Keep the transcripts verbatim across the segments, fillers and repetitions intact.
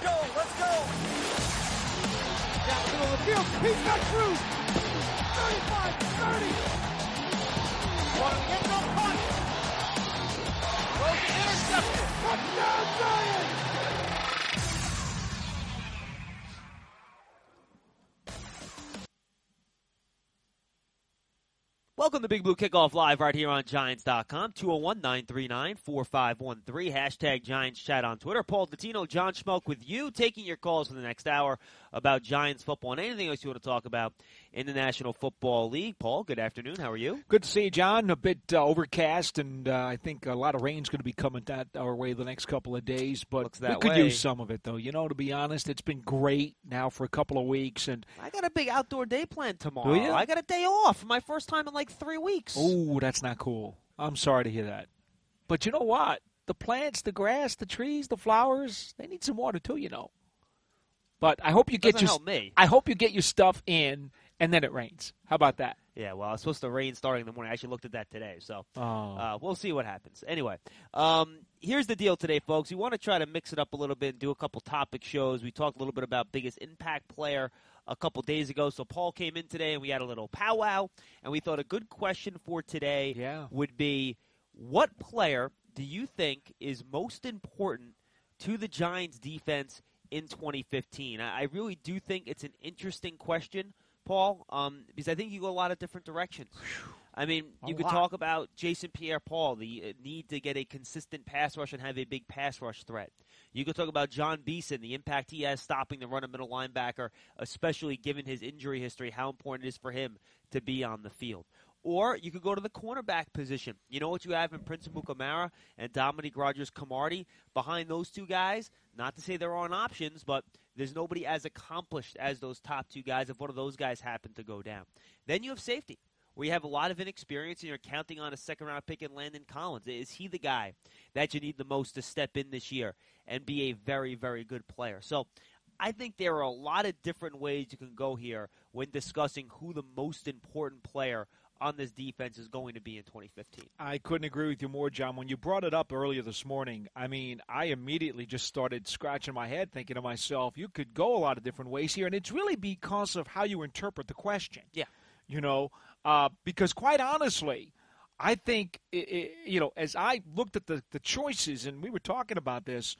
go, let's go. Down the middle of the field, he's got Cruz. thirty-five, thirty. One of the end zone punt. Throws it intercepted. Touchdown, Giants. Welcome to Big Blue Kickoff Live right here on Giants dot com. two oh one, nine three nine, four five one three. Hashtag Giants Chat on Twitter. Paul Dottino, John Schmelk with you, taking your calls for the next hour about Giants football and anything else you want to talk about in the National Football League. Paul, good afternoon. How are you? Good to see you, John. A bit uh, overcast, and uh, I think a lot of rain's going to be coming that our way the next couple of days. But Looks that we could way. use some of it, though. You know, to be honest, it's been great now for a couple of weeks. And I got a big outdoor day planned tomorrow. Do you? I got a day off for my first time in like three weeks. oh, that's not cool. I'm sorry to hear that. But you know what? The plants, the grass, the trees, the flowers, they need some water too, you know. But I hope you get Doesn't your help me. I hope you get your stuff in, and then it rains. How about that? Yeah, well, it's supposed to rain starting in the morning. I actually looked at that today, so Oh. uh, we'll see what happens. Anyway, um, here's the deal today, folks. We want to try to mix it up a little bit and do a couple topic shows. We talked a little bit about biggest impact player a couple days ago. So Paul came in today, and we had a little powwow, and we thought a good question for today Yeah. would be, what player do you think is most important to the Giants' defense in twenty fifteen? I, I really do think it's an interesting question, Paul, um, because I think you go a lot of different directions. I mean, A you could lot. talk about Jason Pierre-Paul, the uh, need to get a consistent pass rush and have a big pass rush threat. You could talk about John Beeson, the impact he has stopping the run of middle linebacker, especially given his injury history, how important it is for him to be on the field. Or you could go to the cornerback position. You know what you have in Prince Amukamara and Dominique Rodgers-Cromartie? Behind those two guys, not to say there aren't options, but there's nobody as accomplished as those top two guys if one of those guys happen to go down. Then you have safety, where you have a lot of inexperience and you're counting on a second-round pick in Landon Collins. Is he the guy that you need the most to step in this year and be a very, very good player? So I think there are a lot of different ways you can go here when discussing who the most important player on this defense is going to be in twenty fifteen. I couldn't agree with you more, John. When you brought it up earlier this morning, I mean, I immediately just started scratching my head thinking to myself, you could go a lot of different ways here, and it's really because of how you interpret the question. Yeah. You know, uh, because quite honestly, I think, it, it, you know, as I looked at the, the choices, and we were talking about this,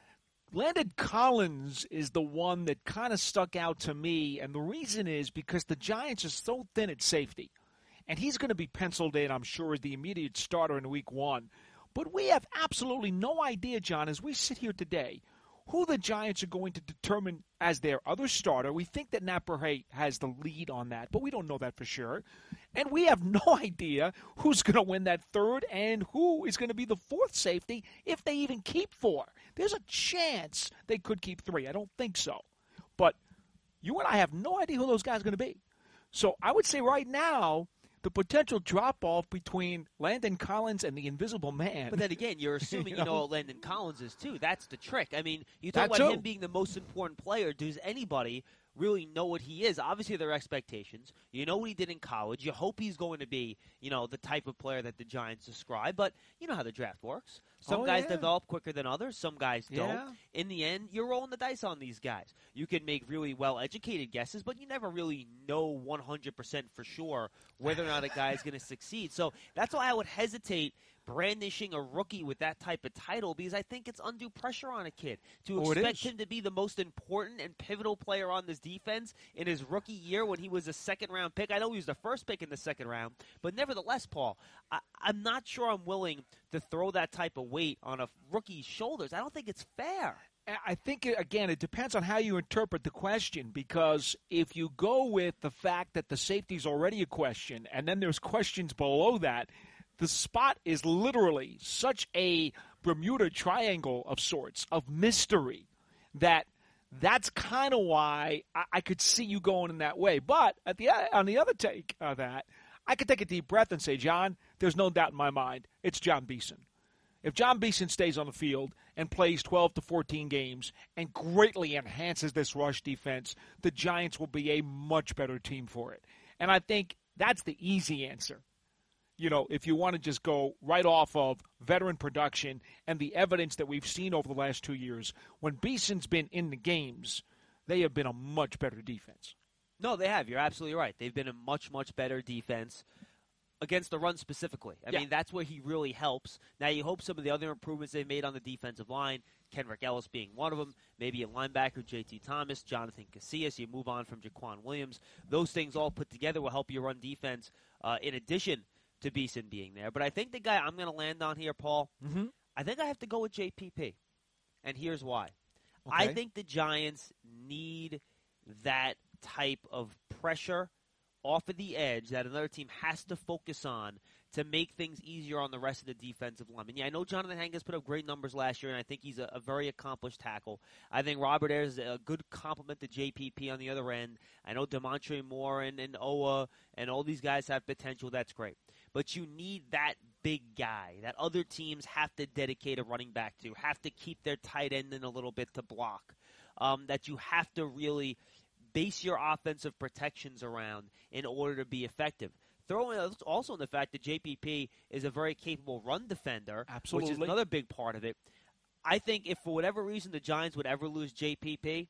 Landon Collins is the one that kind of stuck out to me, and the reason is because the Giants are so thin at safety. And he's going to be penciled in, I'm sure, as the immediate starter in week one. But we have absolutely no idea, John, as we sit here today, who the Giants are going to determine as their other starter. We think that Nat Burhay has the lead on that, but we don't know that for sure. And we have no idea who's going to win that third and who is going to be the fourth safety if they even keep four. There's a chance they could keep three. I don't think so. But you and I have no idea who those guys are going to be. So I would say right now, the potential drop-off between Landon Collins and the Invisible Man. But then again, you're assuming you You know know? what Landon Collins is too. That's the trick. I mean, you talk That about too. him being the most important player. Does anybody really know what he is? Obviously, there are expectations. You know what he did in college. You hope he's going to be, you know, the type of player that the Giants describe. But you know how the draft works. Some Oh, guys yeah. develop quicker than others. Some guys don't. Yeah. In the end, you're rolling the dice on these guys. You can make really well-educated guesses, but you never really know one hundred percent for sure whether or not a guy is going to succeed. So that's why I would hesitate brandishing a rookie with that type of title, because I think it's undue pressure on a kid to Oh, it expect is. him to be the most important and pivotal player on this defense in his rookie year when he was a second-round pick. I know he was the first pick in the second round, but nevertheless, Paul, I, I'm not sure I'm willing to throw that type of weight on a rookie's shoulders. I don't think it's fair. I think, again, it depends on how you interpret the question, because if you go with the fact that the safety is already a question and then there's questions below that, the spot is literally such a Bermuda Triangle of sorts, of mystery, that that's kind of why I, I could see you going in that way. But at the on the other take of that, I could take a deep breath and say, John, there's no doubt in my mind, it's John Beeson. If John Beeson stays on the field and plays twelve to fourteen games and greatly enhances this rush defense, the Giants will be a much better team for it. And I think that's the easy answer. you know, if you want to just go right off of veteran production and the evidence that we've seen over the last two years, when Beeson's been in the games, they have been a much better defense. No, they have. You're absolutely right. They've been a much, much better defense against the run specifically. I yeah. mean, that's where he really helps. Now, you hope some of the other improvements they've made on the defensive line, Kenrick Ellis being one of them, maybe a linebacker, J T Thomas, Jonathan Casillas, you move on from Jaquan Williams. Those things all put together will help your run defense uh, in addition to Beeson being there. But I think the guy I'm going to land on here, Paul, mm-hmm. I think I have to go with J P P. And here's why. Okay. I think the Giants need that type of pressure off of the edge that another team has to focus on to make things easier on the rest of the defensive line. And yeah, I know Jonathan Hangus put up great numbers last year, and I think he's a, a very accomplished tackle. I think Robert Ayers is a good complement to J P P on the other end. I know Demontre Moore and, and Owa and all these guys have potential. That's great. But you need that big guy that other teams have to dedicate a running back to, have to keep their tight end in a little bit to block, um, that you have to really base your offensive protections around in order to be effective. Throw in also in the fact that J P P is a very capable run defender, Absolutely. which is another big part of it. I think if for whatever reason the Giants would ever lose J P P,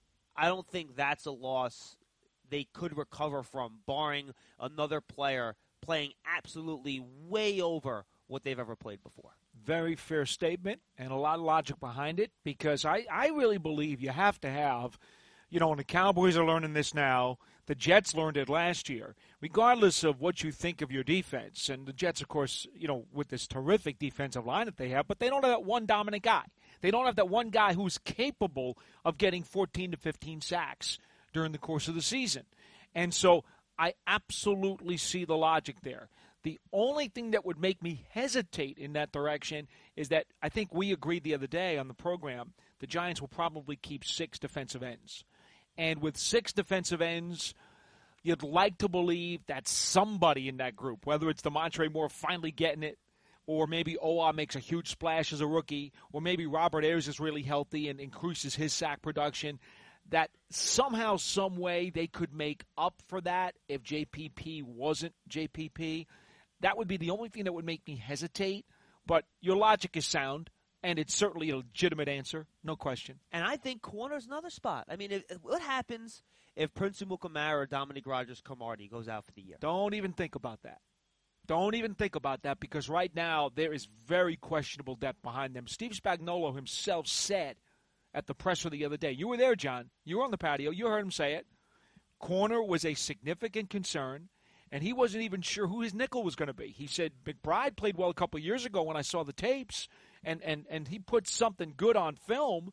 I don't think that's a loss they could recover from, barring another player playing absolutely way over what they've ever played before. Very fair statement and a lot of logic behind it, because I, I really believe you have to have, you know, and the Cowboys are learning this now. The Jets learned it last year. Regardless of what you think of your defense, and the Jets, of course, you know, with this terrific defensive line that they have, but they don't have that one dominant guy. They don't have that one guy who's capable of getting fourteen to fifteen sacks during the course of the season. And so I absolutely see the logic there. The only thing that would make me hesitate in that direction is that I think we agreed the other day on the program the Giants will probably keep six defensive ends. And with six defensive ends, you'd like to believe that somebody in that group, whether it's Demontre Moore finally getting it, or maybe Owa makes a huge splash as a rookie, or maybe Robert Ayers is really healthy and increases his sack production, that somehow, some way they could make up for that if J P P wasn't J P P. That would be the only thing that would make me hesitate. But your logic is sound, and it's certainly a legitimate answer, no question. And I think corner's another spot. I mean, if, what happens if Prince Amukamara or Dominique Rodgers-Cromartie goes out for the year? Don't even think about that. Don't even think about that, because right now there is very questionable depth behind them. Steve Spagnuolo himself said at the presser the other day, you were there, John. You were on the patio. You heard him say it. Corner was a significant concern, and he wasn't even sure who his nickel was going to be. He said McBride played well a couple of years ago when I saw the tapes, and, and, and he put something good on film,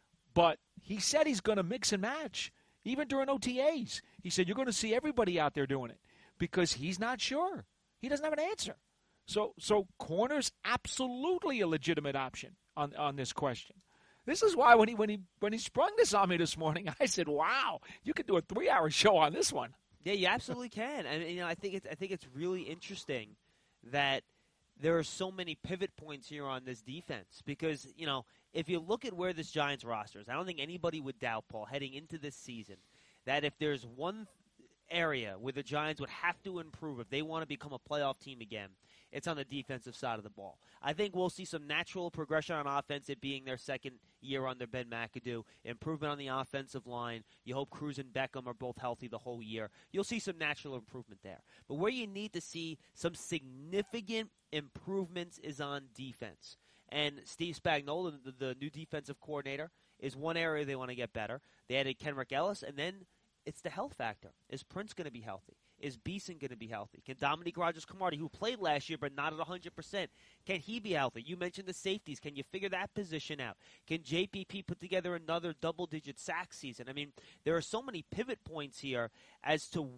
but he said he's going to mix and match, even during O T As. He said you're going to see everybody out there doing it because he's not sure. He doesn't have an answer. So so corner's absolutely a legitimate option on, on this question. This is why when he when he when he sprung this on me this morning, I said, "Wow, you could do a three-hour show on this one." Yeah, you absolutely can. I mean, you know, I think it's I think it's really interesting that there are so many pivot points here on this defense because, you know, if you look at where this Giants roster is, I don't think anybody would doubt, Paul, heading into this season, that if there's one area where the Giants would have to improve if they want to become a playoff team again, it's on the defensive side of the ball. I think we'll see some natural progression on offense, it being their second year under Ben McAdoo, improvement on the offensive line. You hope Cruz and Beckham are both healthy the whole year. You'll see some natural improvement there. But where you need to see some significant improvements is on defense. And Steve Spagnuolo, the, the new defensive coordinator, is one area they want to get better. They added Kenrick Ellis, and then it's the health factor. Is Prince going to be healthy? Is Beeson going to be healthy? Can Dominique Rodgers-Cromartie, who played last year but not at one hundred percent, can he be healthy? You mentioned the safeties. Can you figure that position out? Can J P P put together another double-digit sack season? I mean, there are so many pivot points here as to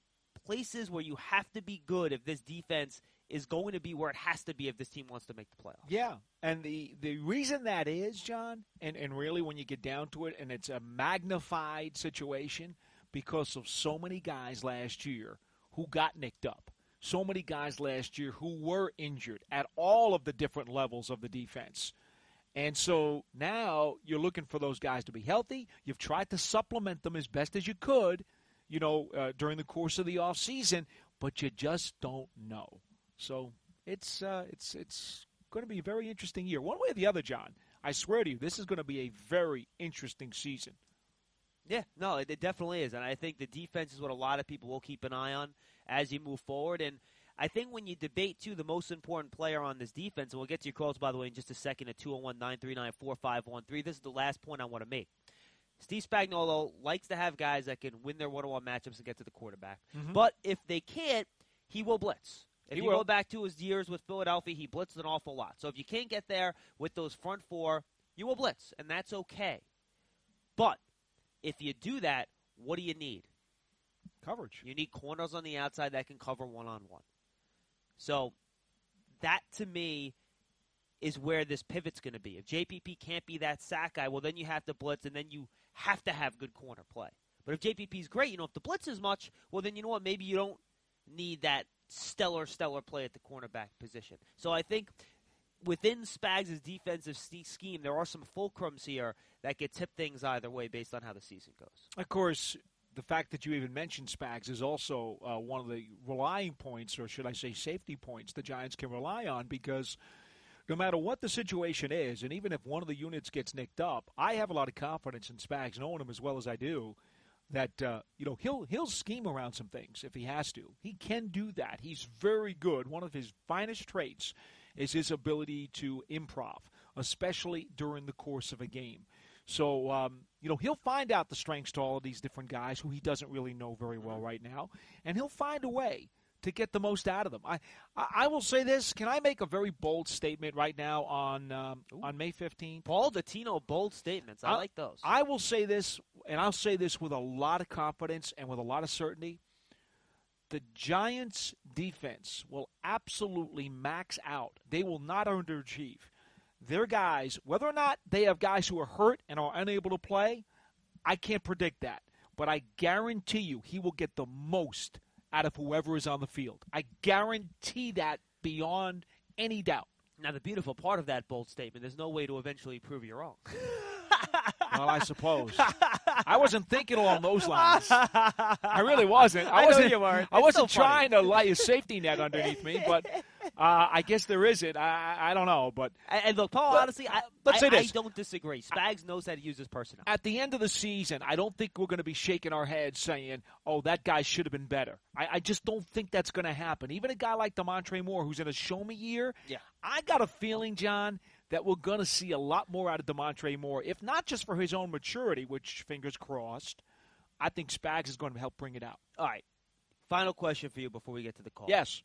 places where you have to be good if this defense is going to be where it has to be if this team wants to make the playoffs. Yeah, and the, the reason that is, John, and, and really when you get down to it, and it's a magnified situation because of so many guys last year who got nicked up, so many guys last year who were injured at all of the different levels of the defense. And so now you're looking for those guys to be healthy. You've tried to supplement them as best as you could, you know, uh, during the course of the offseason, but you just don't know. So it's uh, it's it's going to be a very interesting year. One way or the other, John, I swear to you, this is going to be a very interesting season. Yeah, no, it, it definitely is. And I think the defense is what a lot of people will keep an eye on as you move forward. And I think when you debate, too, the most important player on this defense, and we'll get to your calls, by the way, in just a second at two oh one, nine three nine, four five one three. This is the last point I want to make. Steve Spagnuolo likes to have guys that can win their one-on-one matchups and get to the quarterback. Mm-hmm. But if they can't, he will blitz. If He you will. go back to his years with Philadelphia, he blitzed an awful lot. So if you can't get there with those front four, you will blitz, and that's okay. But if you do that, what do you need? Coverage. You need corners on the outside that can cover one-on-one. So that, to me, is where this pivot's going to be. If J P P can't be that sack guy, well, then you have to blitz, and then you have to have good corner play. But if J P P's great, you don't have to blitz as much, well, then you know what? Maybe you don't need that stellar, stellar play at the cornerback position. So I think within Spags' defensive scheme, there are some fulcrums here that could tip things either way based on how the season goes. Of course, the fact that you even mentioned Spags is also uh, one of the relying points, or should I say safety points, the Giants can rely on, because no matter what the situation is, and even if one of the units gets nicked up, I have a lot of confidence in Spags, knowing him as well as I do, that uh, you know he'll he'll scheme around some things if he has to. He can do that. He's very good. One of his finest traits is his ability to improv, especially during the course of a game. So, um, you know, he'll find out the strengths to all of these different guys who he doesn't really know very well right now, and he'll find a way to get the most out of them. I, I, I will say this. Can I make a very bold statement right now on um, on May fifteenth? Paul Dottino, bold statements. I, I like those. I will say this, and I'll say this with a lot of confidence and with a lot of certainty. The Giants' defense will absolutely max out. They will not underachieve. Their guys, whether or not they have guys who are hurt and are unable to play, I can't predict that. But I guarantee you he will get the most out of whoever is on the field. I guarantee that beyond any doubt. Now, the beautiful part of that bold statement, there's no way to eventually prove you're wrong. Well, I suppose. I wasn't thinking along those lines. I really wasn't. I, I know wasn't, you weren't. I It's wasn't so funny. trying to lay a safety net underneath me, but uh, I guess there isn't. I, I don't know. But And, and look, Paul, But- honestly, I, let's I, say I this. don't disagree. Spags knows how to use his personnel. at the end of the season, I don't think we're going to be shaking our heads saying, oh, that guy should have been better. I, I just don't think that's going to happen. Even a guy like DeMontre Moore, who's in a show-me year, Yeah. I got a feeling, John, that we're going to see a lot more out of DeMontre Moore, if not just for his own maturity, which, fingers crossed, I think Spags is going to help bring it out. All right. Final question for you before we get to the call. Yes.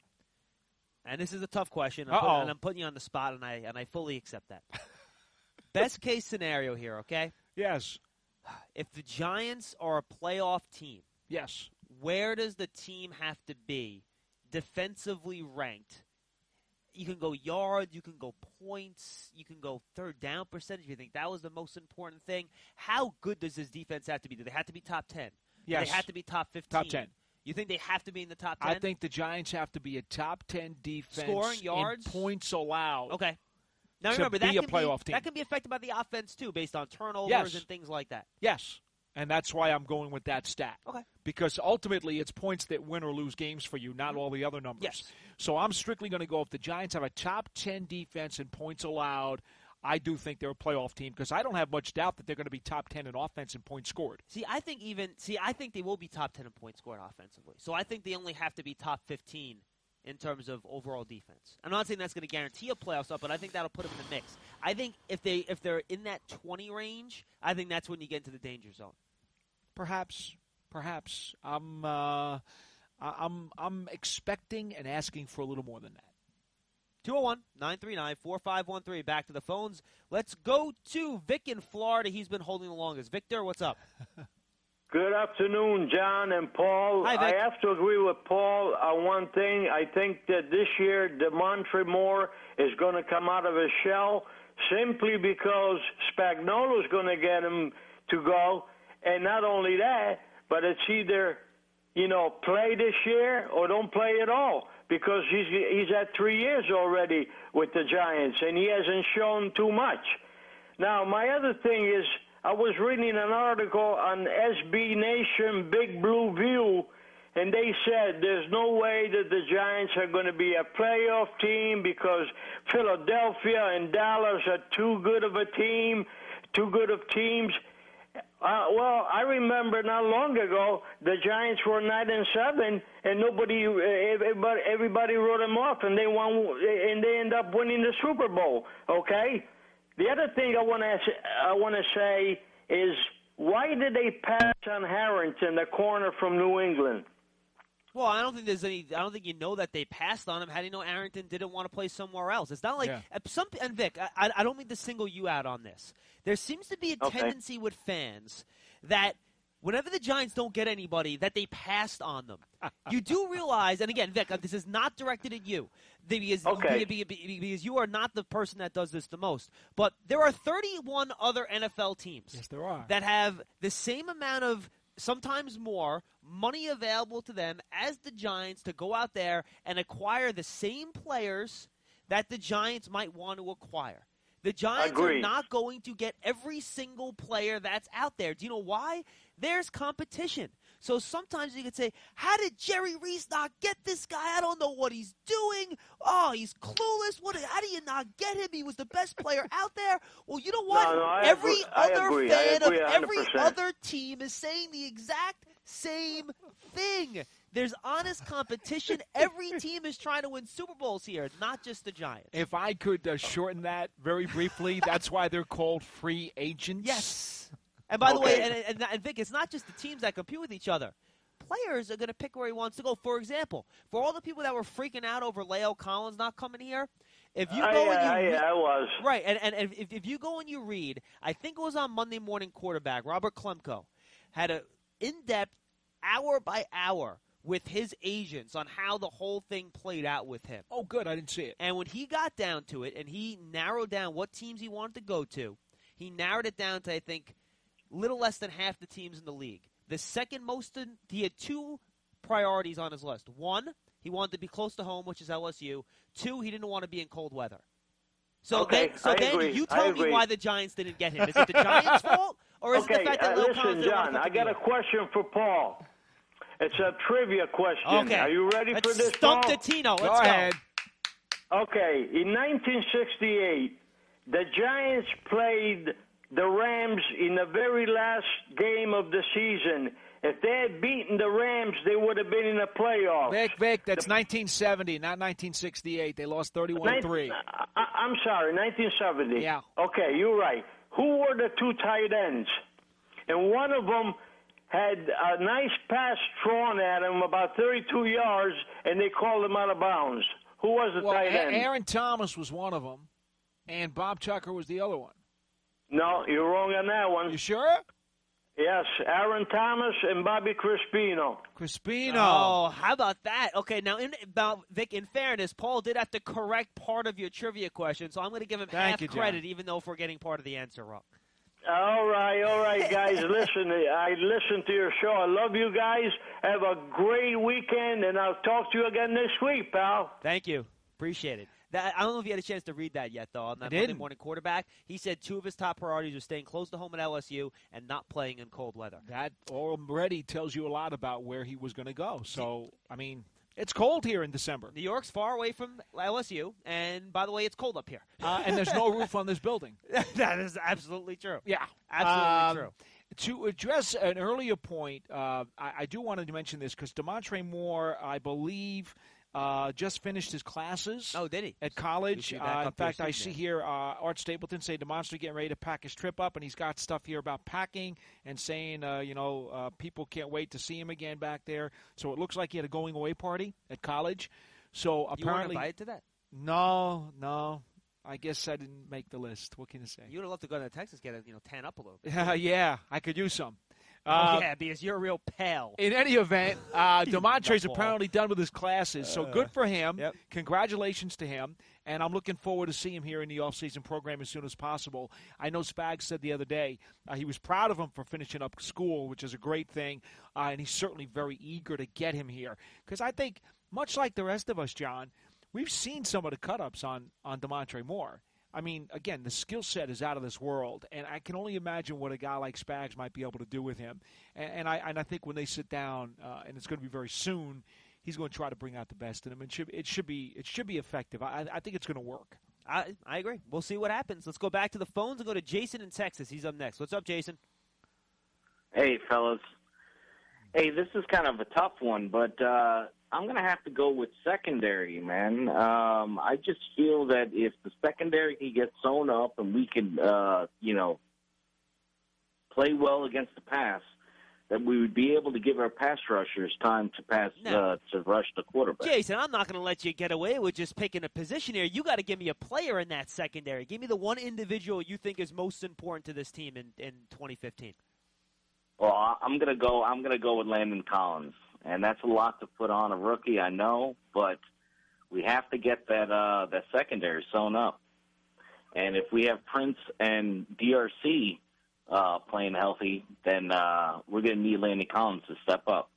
And this is a tough question, I'm Uh-oh. put- and I'm putting you on the spot, and I and I fully accept that. Best case scenario here, okay? Yes. If the Giants are a playoff team, Yes. where does the team have to be defensively ranked? You can go yards, you can go points, you can go third down percentage. If you think that was the most important thing, how good does this defense have to be? Do they have to be top ten? Do Yes. they have to be top fifteen? Top ten. You think they have to be in the top ten? I think the Giants have to be a top ten defense Scoring yards? in points allowed. Okay. Now to remember, that be a can playoff be, team. that can be affected by the offense, too, based on turnovers Yes. and things like that. Yes, and that's why I'm going with that stat. Okay. Because ultimately it's points that win or lose games for you, not all the other numbers. Yes. So I'm strictly going to go if the Giants have a top ten defense in points allowed, I do think they're a playoff team because I don't have much doubt that they're going to be top ten in offense and points scored. See, I think even see, I think they will be top ten in points scored offensively. So I think they only have to be top fifteen in terms of overall defense. I'm not saying that's going to guarantee a playoff spot, but I think that'll put them in the mix. I think if they if they're in that twenty range, I think that's when you get into the danger zone. Perhaps, perhaps I'm uh, I- I'm I'm expecting and asking for a little more than that. two oh one, nine three nine, four five one three. Back to the phones. Let's go to Vic in Florida. He's been holding the longest. Victor, what's up? Good afternoon, John and Paul. Hi, Vic. I have to agree with Paul on one thing. I think that this year DeMontre Moore is going to come out of his shell simply because Spagnuolo is going to get him to go. And not only that, but it's either, you know, play this year or don't play at all because he's he's at three years already with the Giants, and he hasn't shown too much. Now, my other thing is, I was reading an article on S B Nation Big Blue View, and they said there's no way that the Giants are going to be a playoff team because Philadelphia and Dallas are too good of a team, too good of teams. Uh, well, I remember not long ago the Giants were nine and seven, and nobody, everybody, everybody wrote them off, and they won, and they end up winning the Super Bowl. Okay. The other thing I want to I want to say is, why did they pass on Harrington, the corner from New England? Well, I don't think there's any. I don't think you know that they passed on him. How do you know Arrington didn't want to play somewhere else? It's not like yeah. some. And Vic, I, I don't mean to single you out on this. There seems to be a okay. tendency with fans that whenever the Giants don't get anybody, that they passed on them. You do realize, and again, Vic, this is not directed at you, because, okay. because you are not the person that does this the most. But there are thirty-one other N F L teams yes, there are. that have the same amount of, sometimes more, money available to them as the Giants to go out there and acquire the same players that the Giants might want to acquire. The Giants Agreed. are not going to get every single player that's out there. Do you know why? There's competition. So sometimes you could say, how did Jerry Reese not get this guy? I don't know what he's doing. Oh, he's clueless. What? How do you not get him? He was the best player out there. Well, you know what? No, no, I every agree. I other agree. fan I agree of every one hundred percent. other team is saying the exact same thing. There's honest competition. Every team is trying to win Super Bowls here, not just the Giants. If I could uh, shorten that very briefly, that's why they're called free agents. Yes. And by the Okay. way, and, and, and Vic, it's not just the teams that compete with each other. Players are going to pick where he wants to go. For example, for all the people that were freaking out over La'el Collins not coming here, if you go I, and you I, read, I was. right, and, and, and if, if you go and you read, I think it was on Monday Morning Quarterback, Robert Klemko had an in-depth, hour by hour, with his agents on how the whole thing played out with him. Oh, good. I didn't see it. And when he got down to it and he narrowed down what teams he wanted to go to, he narrowed it down to, I think, little less than half the teams in the league. The second most, in, he had two priorities on his list. One, he wanted to be close to home, which is L S U. Two, he didn't want to be in cold weather. So Okay, then, so I then agree. you I tell me agree. why the Giants didn't get him. Is it the Giants' fault, or is Okay, it the fact that uh, Lil listen, Collins didn't want John, to I come to got New a York? question for Paul. It's a trivia question. Okay. Are you ready Let's for this, stump Paul? the Tino. Let's Go go. ahead. Okay, in nineteen sixty-eight, the Giants played the Rams in the very last game of the season. If they had beaten the Rams, they would have been in the playoffs. Vic, Vic, that's nineteen seventy, not nineteen sixty-eight. They lost thirty-one three. I, I'm sorry, nineteen seventy. Yeah. Okay, you're right. Who were the two tight ends? And one of them had a nice pass thrown at him about thirty-two yards, and they called him out of bounds. Who was the Well, tight A- end? Aaron Thomas was one of them, and Bob Tucker was the other one. No, you're wrong on that one. You sure? Yes, Aaron Thomas and Bobby Crispino. Crispino. Oh, how about that? Okay, now, in, about Vic, in fairness, Paul did have to correct part of your trivia question, so I'm going to give him Thank half you, John. credit, even though if we're getting part of the answer wrong. All right, all right, guys. Listen, I listen to your show. I love you guys. Have a great weekend, and I'll talk to you again next week, pal. Thank you. Appreciate it. That, I don't know if you had a chance to read that yet, though. On that I Monday didn't. morning quarterback, he said two of his top priorities were staying close to home at L S U and not playing in cold weather. That already tells you a lot about where he was going to go. So, I mean, it's cold here in December. New York's far away from L S U, and by the way, it's cold up here. Uh, and there's no roof on this building. That is absolutely true. Yeah. Absolutely Um, true. To address an earlier point, uh, I, I do want to mention this because DeMontre Moore, I believe, uh, just finished his classes Oh, did he? at college. He'll be back Uh, in up here fact, I soon, see yeah. here uh, Art Stapleton say DeMontre getting ready to pack his trip up, and he's got stuff here about packing and saying, uh, you know, uh, people can't wait to see him again back there. So it looks like he had a going-away party at college. So You weren't apparently, invited to that? no, no. I guess I didn't make the list. What can I say? You would have loved to go to Texas, get a, you know, tan up a little bit. yeah, I could use some. Oh, Uh, yeah, because you're real pale. In any event, uh, You DeMontre's nutball. apparently done with his classes, so good for him. Yep. Congratulations to him, and I'm looking forward to seeing him here in the off-season program as soon as possible. I know Spags said the other day uh, he was proud of him for finishing up school, which is a great thing, uh, and he's certainly very eager to get him here. Because I think, much like the rest of us, John, we've seen some of the cut-ups on, on DeMontre Moore. I mean, again, the skill set is out of this world, and I can only imagine what a guy like Spags might be able to do with him. And, and I and I think when they sit down, uh, and it's going to be very soon, he's going to try to bring out the best in him. It should it should be it should be effective. I, I think it's going to work. I I agree. We'll see what happens. Let's go back to the phones and go to Jason in Texas. He's up next. What's up, Jason? Hey, fellas. Hey, this is kind of a tough one, but uh, I'm going to have to go with secondary, man. Um, I just feel that if the secondary can get sewn up and we can, uh, you know, play well against the pass, that we would be able to give our pass rushers time to pass No. uh, to rush the quarterback. Jason, I'm not going to let you get away with just picking a position here. You got to give me a player in that secondary. Give me the one individual you think is most important to this team in, in twenty fifteen. Well, I'm gonna go. I'm gonna go with Landon Collins, and that's a lot to put on a rookie, I know, but we have to get that uh, that secondary sewn up. And if we have Prince and D R C uh, playing healthy, then uh, we're gonna need Landon Collins to step up.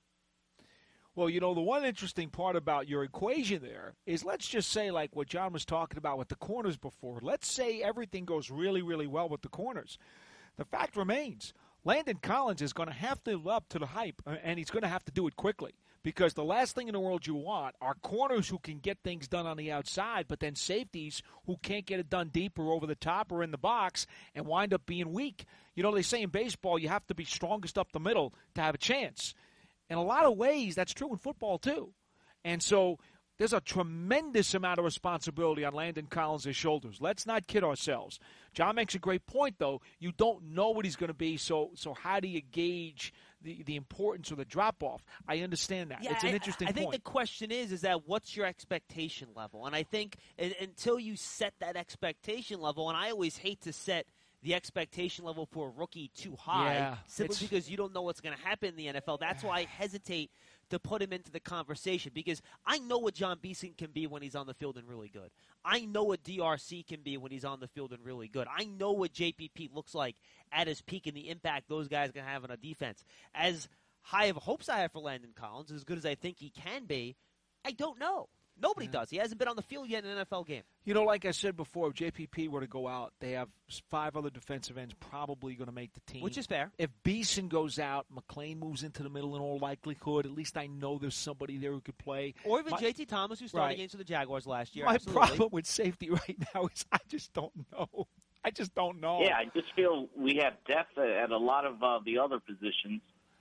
Well, you know, the one interesting part about your equation there is, let's just say, like what John was talking about with the corners before. Let's say everything goes really, really well with the corners. The fact remains, Landon Collins is going to have to live up to the hype, and he's going to have to do it quickly, because the last thing in the world you want are corners who can get things done on the outside, but then safeties who can't get it done deep or over the top or in the box and wind up being weak. You know, they say in baseball you have to be strongest up the middle to have a chance. In a lot of ways, that's true in football too. And so there's a tremendous amount of responsibility on Landon Collins' shoulders. Let's not kid ourselves. John makes a great point, though. You don't know what he's going to be, so so how do you gauge the, the importance or the drop-off? I understand that. Yeah, it's an I, interesting I think point. the question is, is that what's your expectation level? And I think uh, until you set that expectation level, and I always hate to set the expectation level for a rookie too high, Yeah, simply it's- because you don't know what's going to happen in the N F L. That's why I hesitate to put him into the conversation, because I know what John Beeson can be when he's on the field and really good. I know what D R C can be when he's on the field and really good. I know what J P P looks like at his peak and the impact those guys can have on a defense. As high of hopes I have for Landon Collins, as good as I think he can be, I don't know. Nobody does. He hasn't been on the field yet in an N F L game. You know, like I said before, if J P P were to go out, they have five other defensive ends probably going to make the team. Which is fair. If Beeson goes out, McClain moves into the middle in all likelihood. At least I know there's somebody there who could play. Or even My- J T Thomas, who started Right. games for the Jaguars last year. My Absolutely. problem with safety right now is I just don't know. I just don't know. Yeah, I just feel we have depth at, at a lot of uh, the other positions,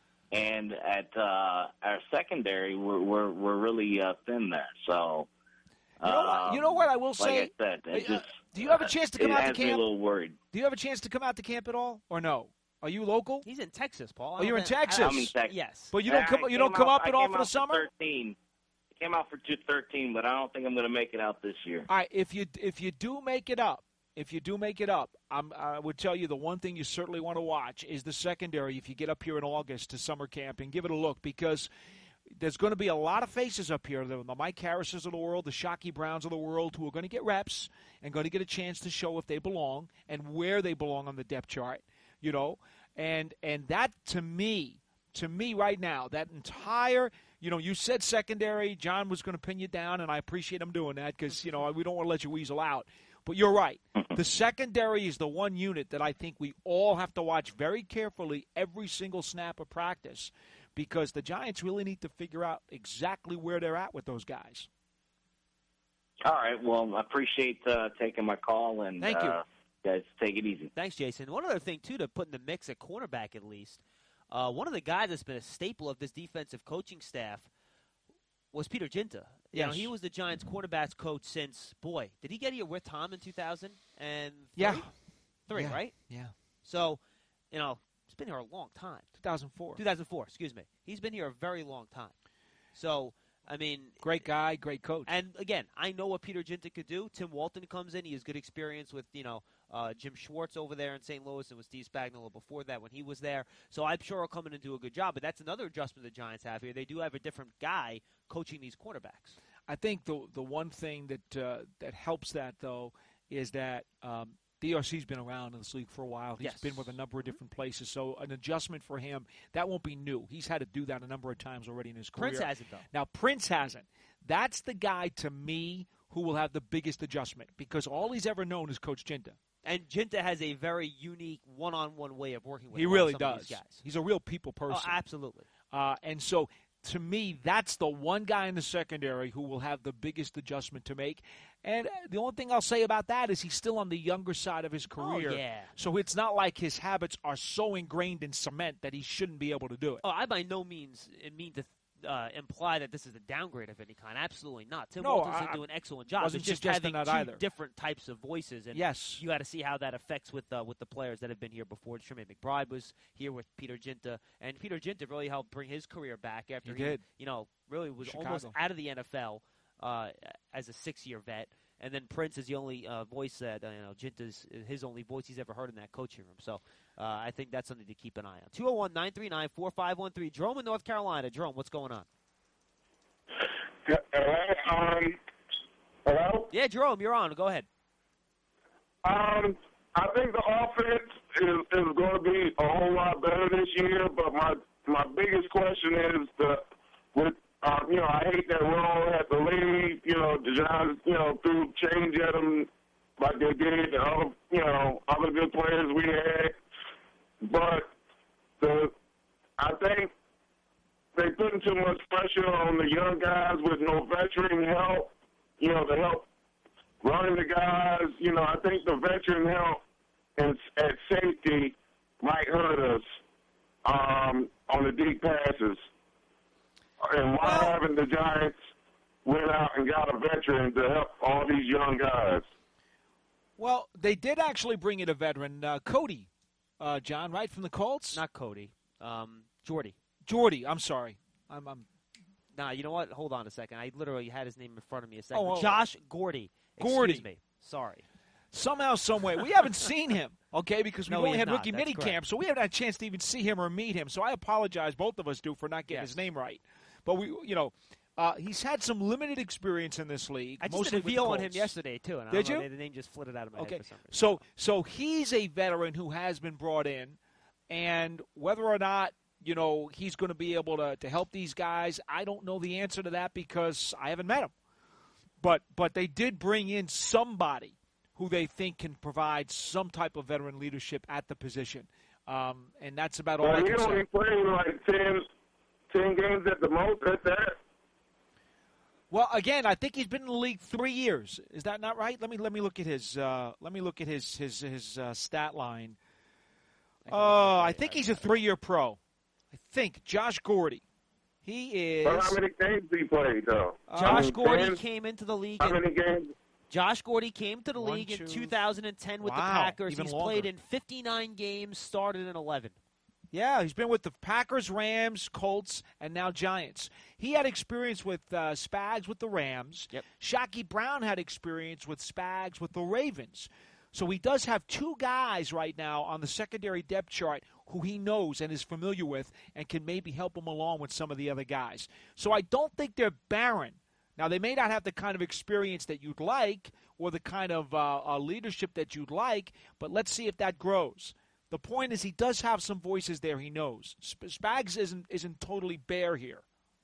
and at uh, our secondary, we're we're, we're really uh, thin there. So. You know, what, you know what I will say? Like I said, it Uh, just, do you have a chance to come it out to has me a camp? little worried. Do you have a chance to come out to camp at all, or no? Are you local? He's in Texas, Paul. I Oh, don't you're in think- Texas. I- I'm in Texas. Yes. But you don't I come. You don't came come out- up at I all came for the out summer. thirteen. I came out for two thirteen, but I don't think I'm going to make it out this year. All right. If you if you do make it up, if you do make it up, I'm, I would tell you the one thing you certainly want to watch is the secondary. If you get up here in August to summer camp and give it a look, because there's going to be a lot of faces up here, the, the Mike Harrises of the world, the Shockey Browns of the world, who are going to get reps and going to get a chance to show if they belong and where they belong on the depth chart, you know. And and that, to me, to me right now, that entire, you know, you said secondary, John was going to pin you down, and I appreciate him doing that because, you know, we don't want to let you weasel out. But you're right. The secondary is the one unit that I think we all have to watch very carefully every single snap of practice, because the Giants really need to figure out exactly where they're at with those guys. All right. Well, I appreciate uh, taking my call, and Thank you. Uh, guys, take it easy. Thanks, Jason. One other thing, too, to put in the mix at cornerback at least, uh, one of the guys that's been a staple of this defensive coaching staff was Peter Ginta. You know, Yes. he was the Giants quarterbacks coach since, boy, did he get here with Tom in two thousand three? Yeah. Three, Yeah. right? Yeah. So, you know, he's been here a long time. two thousand four. two thousand four, excuse me. He's been here a very long time. So, I mean, Great guy, great coach. and again, I know what Peter Ginta could do. Tim Walton comes in. He has good experience with, you know, uh, Jim Schwartz over there in Saint Louis, and with Steve Spagnuolo before that when he was there. So I'm sure he'll come in and do a good job. But that's another adjustment the Giants have here. They do have a different guy coaching these cornerbacks. I think the the one thing that uh, that helps that, though, is that um, D R C's been around in this league for a while. He's Yes. been with a number of different places, so an adjustment for him, that won't be new. He's had to do that a number of times already in his career. Prince hasn't, though. Now, Prince hasn't. That's the guy, to me, who will have the biggest adjustment because all he's ever known is Coach Ginta. And Ginta has a very unique one-on-one way of working with He a lot really of some of does. these guys. He's a real people person. Oh, absolutely. Uh, and so, to me, that's the one guy in the secondary who will have the biggest adjustment to make. And the only thing I'll say about that is he's still on the younger side of his career. Oh, yeah. So it's not like his habits are so ingrained in cement that he shouldn't be able to do it. Oh, I by no means mean to uh, imply that this is a downgrade of any kind. Absolutely not. Tim No, Walton's I- doing an excellent job. wasn't It's just suggesting having that two either. different types of voices. And Yes. you got to see how that affects with uh, with the players that have been here before. Tremaine McBride was here with Peter Ginta, and Peter Ginta really helped bring his career back after He he, did. you know, really was Chicago. almost out of the N F L uh, as a six-year vet. And then Prince is the only uh, voice that, uh, you know, Ginta's his only voice he's ever heard in that coaching room. So uh, I think that's something to keep an eye on. two oh one, nine three nine, four five one three. Jerome in North Carolina. Jerome, what's going on? Hello? Um, hello? Yeah, Jerome, you're on. Go ahead. Um, I think the offense is, is going to be a whole lot better this year, but my my biggest question is the with um, you know I hate that Roll had to leave. You know, the Giants you know threw change at them like they did the other you know other good players we had, but the I think they putting too much pressure on the young guys with no veteran help. You know, to help running the guys, you know, I think the veteran help and at safety might hurt us um, on the deep passes. And why Well- haven't the Giants went out and got a veteran to help all these young guys? Well, they did actually bring in a veteran, uh, Cody, uh, John, right, from the Colts? Not Cody. Um, Jordy. Jordy, I'm sorry. I'm, I'm Nah, you know what? Hold on a second. I literally had his name in front of me a second. Oh, oh. Josh Gordy. Excuse Gordy. me. Sorry. Somehow, some way. We haven't seen him, okay, because we've No, we only have had not. rookie That's mini correct. camp, so we haven't had a chance to even see him or meet him. So I apologize, both of us do, for not getting Yes. his name right. But, we, you know, uh, he's had some limited experience in this league. I just mostly did a with video the on him Colts. yesterday, too. And I Did don't know, you? The name just flitted out of my Okay, head for some reason. so so he's a veteran who has been brought in, and whether or not you know he's going to be able to, to help these guys, I don't know the answer to that because I haven't met him. But but they did bring in somebody who they think can provide some type of veteran leadership at the position, um, and that's about all Well, I he can say. only played like ten, ten games at the most at that. Well, again, I think he's been in the league three years. Is that not right? Let me let me look at his uh, let me look at his his his uh, stat line. Oh, I think he's a three-year pro. I think Josh Gordy. He is. But how many games he played, though? Uh, Josh I mean, Gordy ten? came into the league. How in- many games? Josh Gordy came to the One, league in two- two thousand ten with the Wow, Packers. even He's longer. played in fifty-nine games, started in eleven. Yeah, he's been with the Packers, Rams, Colts, and now Giants. He had experience with uh, Spags with the Rams. Yep. Shockey Brown had experience with Spags with the Ravens. So he does have two guys right now on the secondary depth chart who he knows and is familiar with and can maybe help him along with some of the other guys. So I don't think they're barren. Now, they may not have the kind of experience that you'd like or the kind of uh, uh, leadership that you'd like, but let's see if that grows. The point is he does have some voices there he knows. Sp- Spags isn't isn't totally bare here.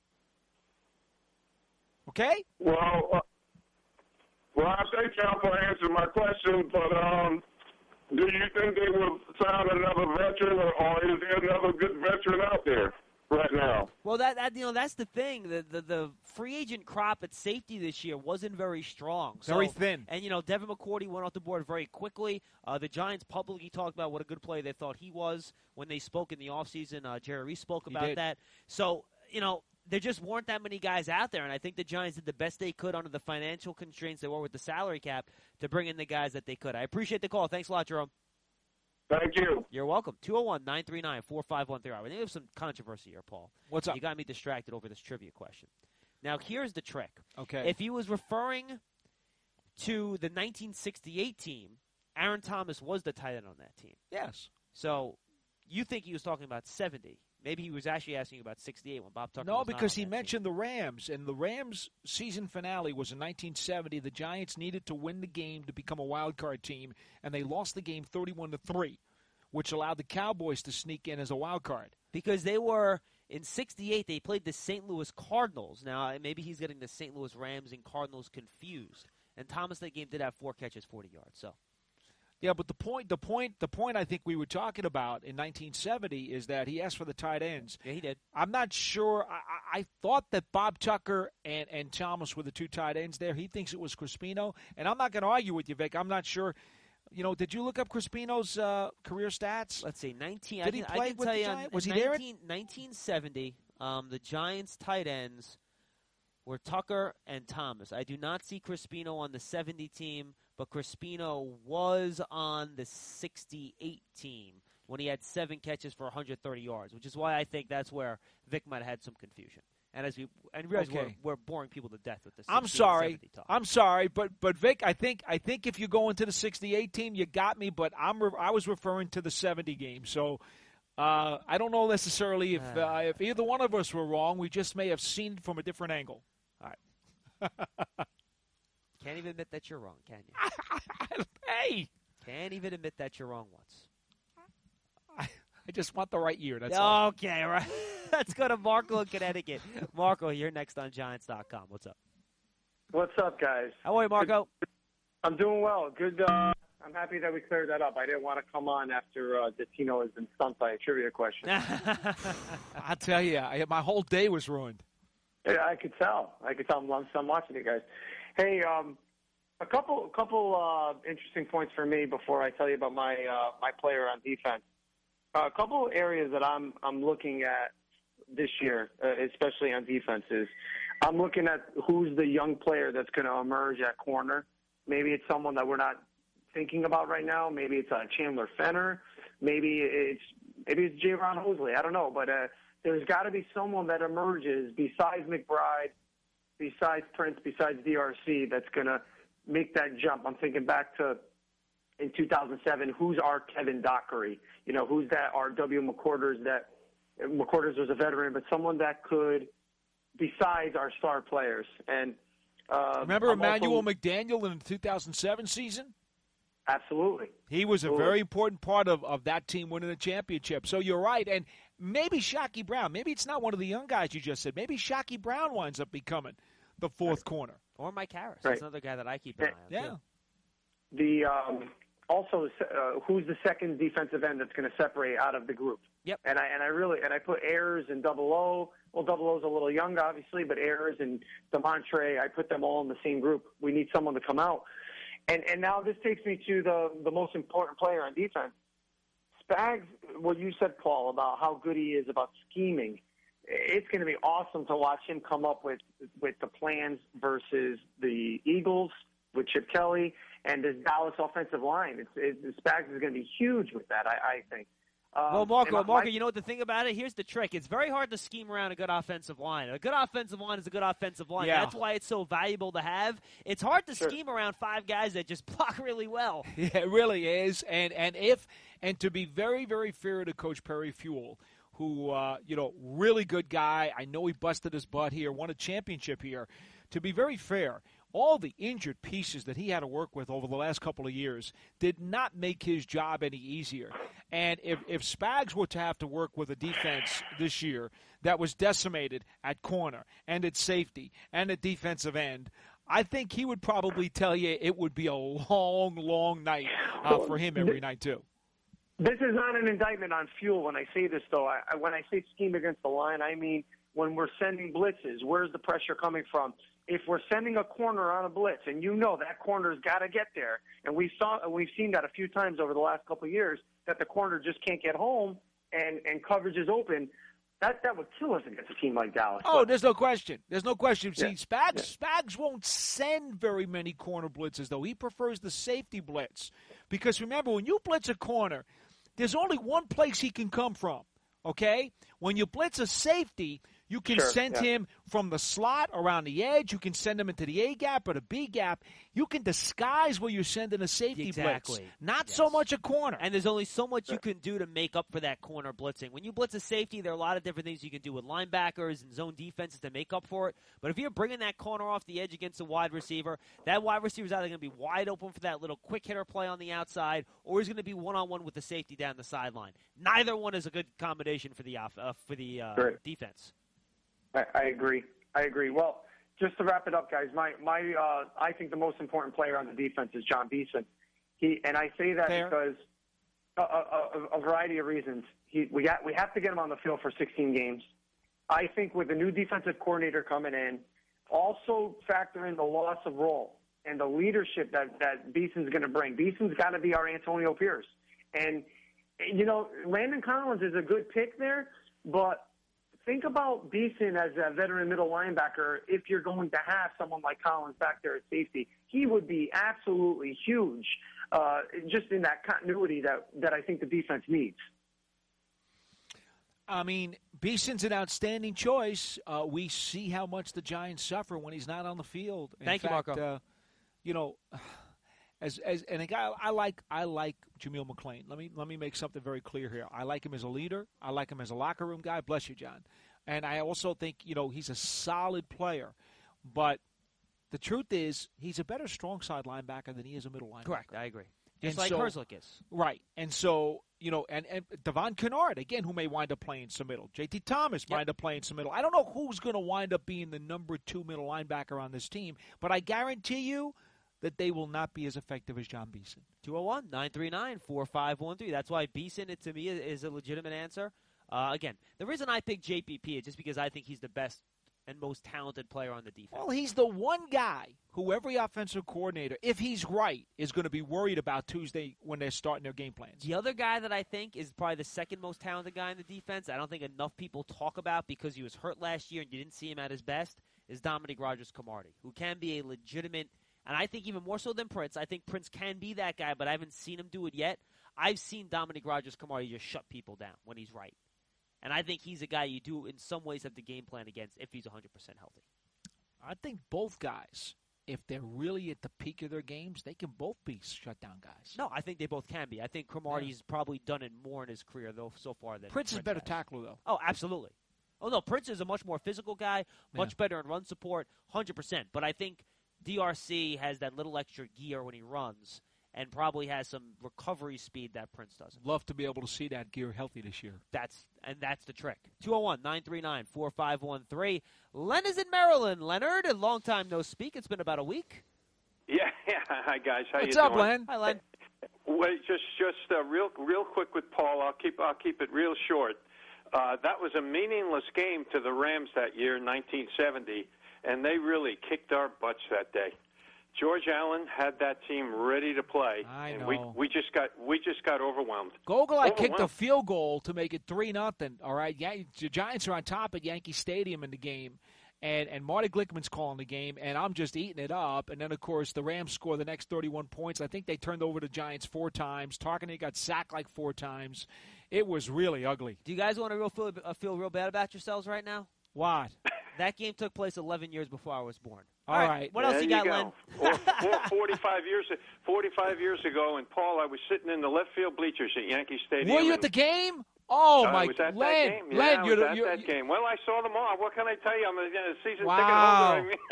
Okay? Well, uh, well, I thank y'all for answering my question, but um, do you think they will sign another veteran, or, or is there another good veteran out there right now? Well, that, that you know that's the thing. The, the the free agent crop at safety this year wasn't very strong. So, Very thin. And you know Devin McCourty went off the board very quickly. Uh, the Giants publicly talked about what a good player they thought he was when they spoke in the offseason. Uh, Jerry Reese spoke He about did. that. So you know there just weren't that many guys out there, and I think the Giants did the best they could under the financial constraints they were with the salary cap to bring in the guys that they could. I appreciate the call. Thanks a lot, Jerome. Thank you. You're welcome. two oh one, nine three nine, four five one three. I think there's some controversy here, Paul. What's up? You got me distracted over this trivia question. Now, here's the trick. Okay. If he was referring to the nineteen sixty-eight team, Aaron Thomas was the tight end on that team. Yes. So you think he was talking about seventy. Maybe he was actually asking you about sixty-eight when Bob Tucker No, was not because on he that mentioned the Rams, and the Rams' season finale was in nineteen seventy. The Giants needed to win the game to become a wild card team, and they lost the game thirty-one to three, which allowed the Cowboys to sneak in as a wild card. team. Because they were, in sixty-eight, they played the Saint Louis Cardinals. Now, maybe he's getting the Saint Louis Rams and Cardinals confused. And Thomas that game did have four catches, forty yards. So. Yeah, but the point, the point, the point I think we were talking about in nineteen seventy is that he asked for the tight ends. Yeah, he did. I'm not sure. I, I thought that Bob Tucker and, and Thomas were the two tight ends there. He thinks it was Crispino, and I'm not going to argue with you, Vic. I'm not sure. You know, did you look up Crispino's uh, career stats? Let's see, nineteen. Did I he can, play I can with tell the you on- Giants? Was in he there? nineteen, nineteen seventy, um, the Giants' tight ends were Tucker and Thomas. I do not see Crispino on the seventy team, but Crispino was on the sixty-eight team when he had seven catches for one hundred thirty yards, which is why I think that's where Vic might have had some confusion. And as we and realize Okay. we're, we're boring people to death with this. I'm sorry. I'm sorry, but but Vic, I think I think if you go into the sixty-eight team, you got me. But I'm re- I was referring to the seventy game, so uh, I don't know necessarily if uh, if either one of us were wrong. We just may have seen it from a different angle. All right. Can't even admit that you're wrong, can you? Hey, Can't even admit that you're wrong once. I, I just want the right year. That's all. Okay, right. Let's go to Marco in Connecticut. Marco, you're next on Giants dot com. What's up? What's up, guys? How are you, Marco? I'm doing well. Good. Uh, I'm happy that we cleared that up. I didn't want to come on after uh, Datino has been stumped by a trivia question. I tell you, I, my whole day was ruined. Yeah, I could tell. I could tell. I'm, I'm watching you guys. Hey, um, a couple, couple uh, interesting points for me before I tell you about my uh, my player on defense. Uh, a couple areas that I'm I'm looking at this year, uh, especially on defenses. I'm looking at who's the young player that's going to emerge at corner. Maybe it's someone that we're not thinking about right now. Maybe it's uh, Chandler Fenner. Maybe it's maybe it's J-Ron Hosley. I don't know, but uh, there's got to be someone that emerges besides McBride, besides Prince, besides D R C that's going to make that jump. I'm thinking back to in two thousand seven, who's our Kevin Dockery? You know, who's that our W. McQuarters that McQuarters was a veteran, but someone that could, besides our star players. And uh, remember I'm Emmanuel also, McDaniel in the two thousand seven season? Absolutely. He was a Absolutely. very important part of, of that team winning the championship. So you're right. And maybe Shockey Brown, maybe it's not one of the young guys you just said. Maybe Shockey Brown winds up becoming the fourth right. corner. Or Mike Harris. Right. That's another guy that I keep an eye on. Yeah. Too. The um, also uh, who's the second defensive end that's going to separate out of the group? Yep. And I and I really and I put Ayers and Double O. Well, Double O's a little young, obviously, but Ayers and DeMontre, I put them all in the same group. We need someone to come out. And and now this takes me to the the most important player on defense. Spags, what you said, Paul, about how good he is about scheming. It's going to be awesome to watch him come up with with the plans versus the Eagles with Chip Kelly and this Dallas offensive line. It's, it's Spags is going to be huge with that, I, I think. Um, Well, Marco, my, Marco, my, you know what the thing about it? Here's the trick. It's very hard to scheme around a good offensive line. A good offensive line is a good offensive line. Yeah. That's why it's so valuable to have. It's hard to Sure. scheme around five guys that just block really well. Yeah, it really is. And and if and to be very, very fair to Coach Perry Fuel, who uh, you know, really good guy. I know he busted his butt here, won a championship here. To be very fair, all the injured pieces that he had to work with over the last couple of years did not make his job any easier. And if, if Spags were to have to work with a defense this year that was decimated at corner and at safety and at defensive end, I think he would probably tell you it would be a long, long night uh, for him every night too. This is not an indictment on Fuel when I say this, though. I, I, when I say scheme against the line, I mean when we're sending blitzes, where's the pressure coming from? If we're sending a corner on a blitz, and you know that corner's got to get there, and we saw we've seen that a few times over the last couple of years, that the corner just can't get home and, and coverage is open, that, that would kill us against a team like Dallas. Oh, But, there's no question. There's no question. See, Yeah. Spags, Spags won't send very many corner blitzes, though. He prefers the safety blitz. Because remember, when you blitz a corner, there's only one place he can come from, okay? When you blitz a safety, you can Sure, send yeah. him from the slot around the edge. You can send him into the A-gap or the B-gap. You can disguise where you're sending a safety Exactly. blitz. Not Yes. so much a corner. And there's only so much you can do to make up for that corner blitzing. When you blitz a safety, there are a lot of different things you can do with linebackers and zone defenses to make up for it. But if you're bringing that corner off the edge against a wide receiver, that wide receiver is either going to be wide open for that little quick hitter play on the outside, or he's going to be one-on-one with the safety down the sideline. Neither one is a good combination for the off, uh, for the uh, Right. defense. I, I agree. I agree. Well, just to wrap it up, guys, my my uh, I think the most important player on the defense is John Beeson. He and I say that Fair. because a, a, a variety of reasons. He we got we have to get him on the field for sixteen games. I think with the new defensive coordinator coming in, also factor in the loss of role and the leadership that that Beeson's going to bring. Beeson's got to be our Antonio Pierce, and you know Landon Collins is a good pick there, but think about Beeson as a veteran middle linebacker. If you're going to have someone like Collins back there at safety, he would be absolutely huge, uh, just in that continuity that, that I think the defense needs. I mean, Beeson's an outstanding choice. Uh, we see how much the Giants suffer when he's not on the field. In Thank you, fact, Marco. Uh, you know, as as and a guy I like, I like Jameel McClain. Let me let me make something very clear here. I like him as a leader. I like him as a locker room guy. Bless you, John. And I also think you know he's a solid player. But the truth is, he's a better strong side linebacker than he is a middle linebacker. Correct. I agree. Just And like so- Herzlich is. Right. And so, you know, and, and Devon Kennard, again, who may wind up playing some middle. J T Thomas Yep. wind up playing some middle. I don't know who's going to wind up being the number two middle linebacker on this team, but I guarantee you that they will not be as effective as John Beeson. two oh one, nine three nine, four five one three. That's why Beeson, it, to me, is, is a legitimate answer. Uh, again, the reason I picked J P P is just because I think he's the best and most talented player on the defense. Well, he's the one guy who every offensive coordinator, if he's right, is going to be worried about Tuesday when they're starting their game plans. The other guy that I think is probably the second most talented guy in the defense, I don't think enough people talk about because he was hurt last year and you didn't see him at his best, is Dominic Rodgers-Cromartie, who can be a legitimate, and I think even more so than Prince, I think Prince can be that guy, but I haven't seen him do it yet. I've seen Dominic Rodgers-Cromartie just shut people down when he's right. And I think he's a guy you do in some ways have the game plan against if he's one hundred percent healthy. I think both guys, if they're really at the peak of their games, they can both be shutdown guys. No, I think they both can be. I think Cromartie's probably done it more in his career, though, so far than Prince is a better has. tackler, though. Oh, absolutely. Oh, no, Prince is a much more physical guy, much Yeah. better in run support, one hundred percent. But I think D R C has that little extra gear when he runs and probably has some recovery speed that Prince doesn't. Love to be able to see that gear healthy this year. That's and that's the trick. two oh one, nine three nine, four five one three. Len is in Maryland. Leonard, a long time no speak. It's been about a week. Yeah, yeah. Hi guys, how What's you up, doing? Len? Hi, Len. Wait, just just uh, real real quick with Paul. I'll keep I'll keep it real short. Uh, that was a meaningless game to the Rams that year, nineteen seventy, and they really kicked our butts that day. George Allen had that team ready to play, I and know. we we just got we just got overwhelmed. Gogolai kicked a Overwhelmed. field goal to make it three nothing. All right, yeah, the Giants are on top at Yankee Stadium in the game, and and Marty Glickman's calling the game, and I'm just eating it up. And then of course the Rams score the next thirty-one points. I think they turned over the Giants four times. Tarkenton got sacked like four times. It was really ugly. Do you guys want to real feel, uh, feel real bad about yourselves right now? What? That game took place eleven years before I was born. All right. What else There you you got, go. Len? Or, or forty-five years forty-five years ago, and Paul, I was sitting in the left field bleachers at Yankee Stadium. Were you and- at the game? Oh Uh, my! was at Len, that game? Yeah, Len, I you're was the- at you're- that game. Well, I saw them all. What can I tell you? I'm a, a season Wow. ticket holder. I mean,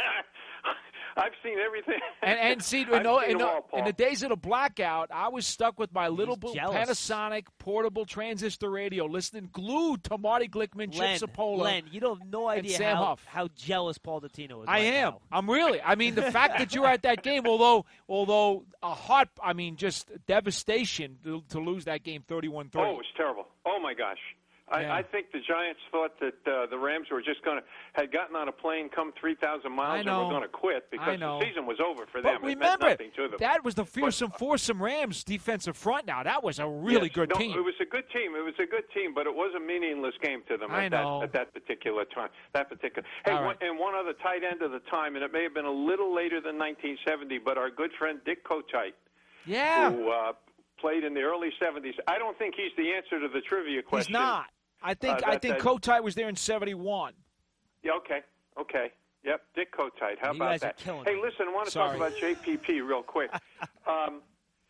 I've seen everything. And, and see, I've in, the, seen in, them the, all, Paul. in the days of the blackout, I was stuck with my little He's blue jealous. Panasonic portable transistor radio, listening glued to Marty Glickman, Len, Chip Sapola. Len, you don't have no and idea Sam how, Huff. how jealous Paul Dottino is. I right am. now. I'm really. I mean, the fact that you were at that game, although although a heart, I mean, just devastation to, to lose that game thirty-one three. Oh, it was terrible. Oh my gosh. I, Yeah. I think the Giants thought that uh, the Rams were just going to had gotten on a plane, come three thousand miles, I and know. were going to quit I because know. the season was over for But them. remember, it meant nothing to them. that was the fearsome foursome Rams defensive front. Now that was a really Yes. good no, team. It was a good team. It was a good team, but it was a meaningless game to them I at, know. That, at that particular time. That particular. Hey, All one, right. and one other tight end of the time, and it may have been a little later than nineteen seventy, but our good friend Dick Kotite, yeah, who uh, played in the early seventies. I don't think he's the answer to the trivia he's question. not. I think Uh, I that- think that- Kotite was there in seventy-one. Yeah, okay, okay. Yep, Dick Kotite. How You about guys are that? killing Hey, me. listen, I want to Sorry. talk about J P P real quick. um,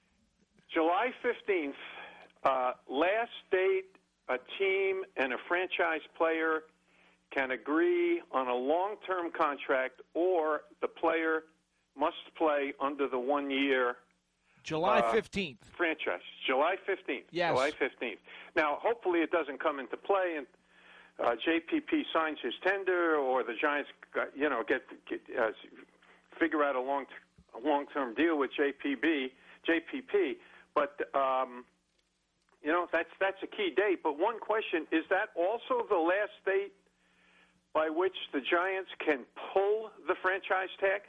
July fifteenth, uh, last date a team and a franchise player can agree on a long-term contract, or the player must play under the one-year July Uh, fifteenth. franchise. July fifteenth. Yes. July fifteenth. Now, hopefully it doesn't come into play and uh, J P P signs his tender or the Giants you know, get, get uh, figure out a long a long term deal with J P B, J P P. But um, you know, that's that's a key date. But one question is that also the last date by which the Giants can pull the franchise tag?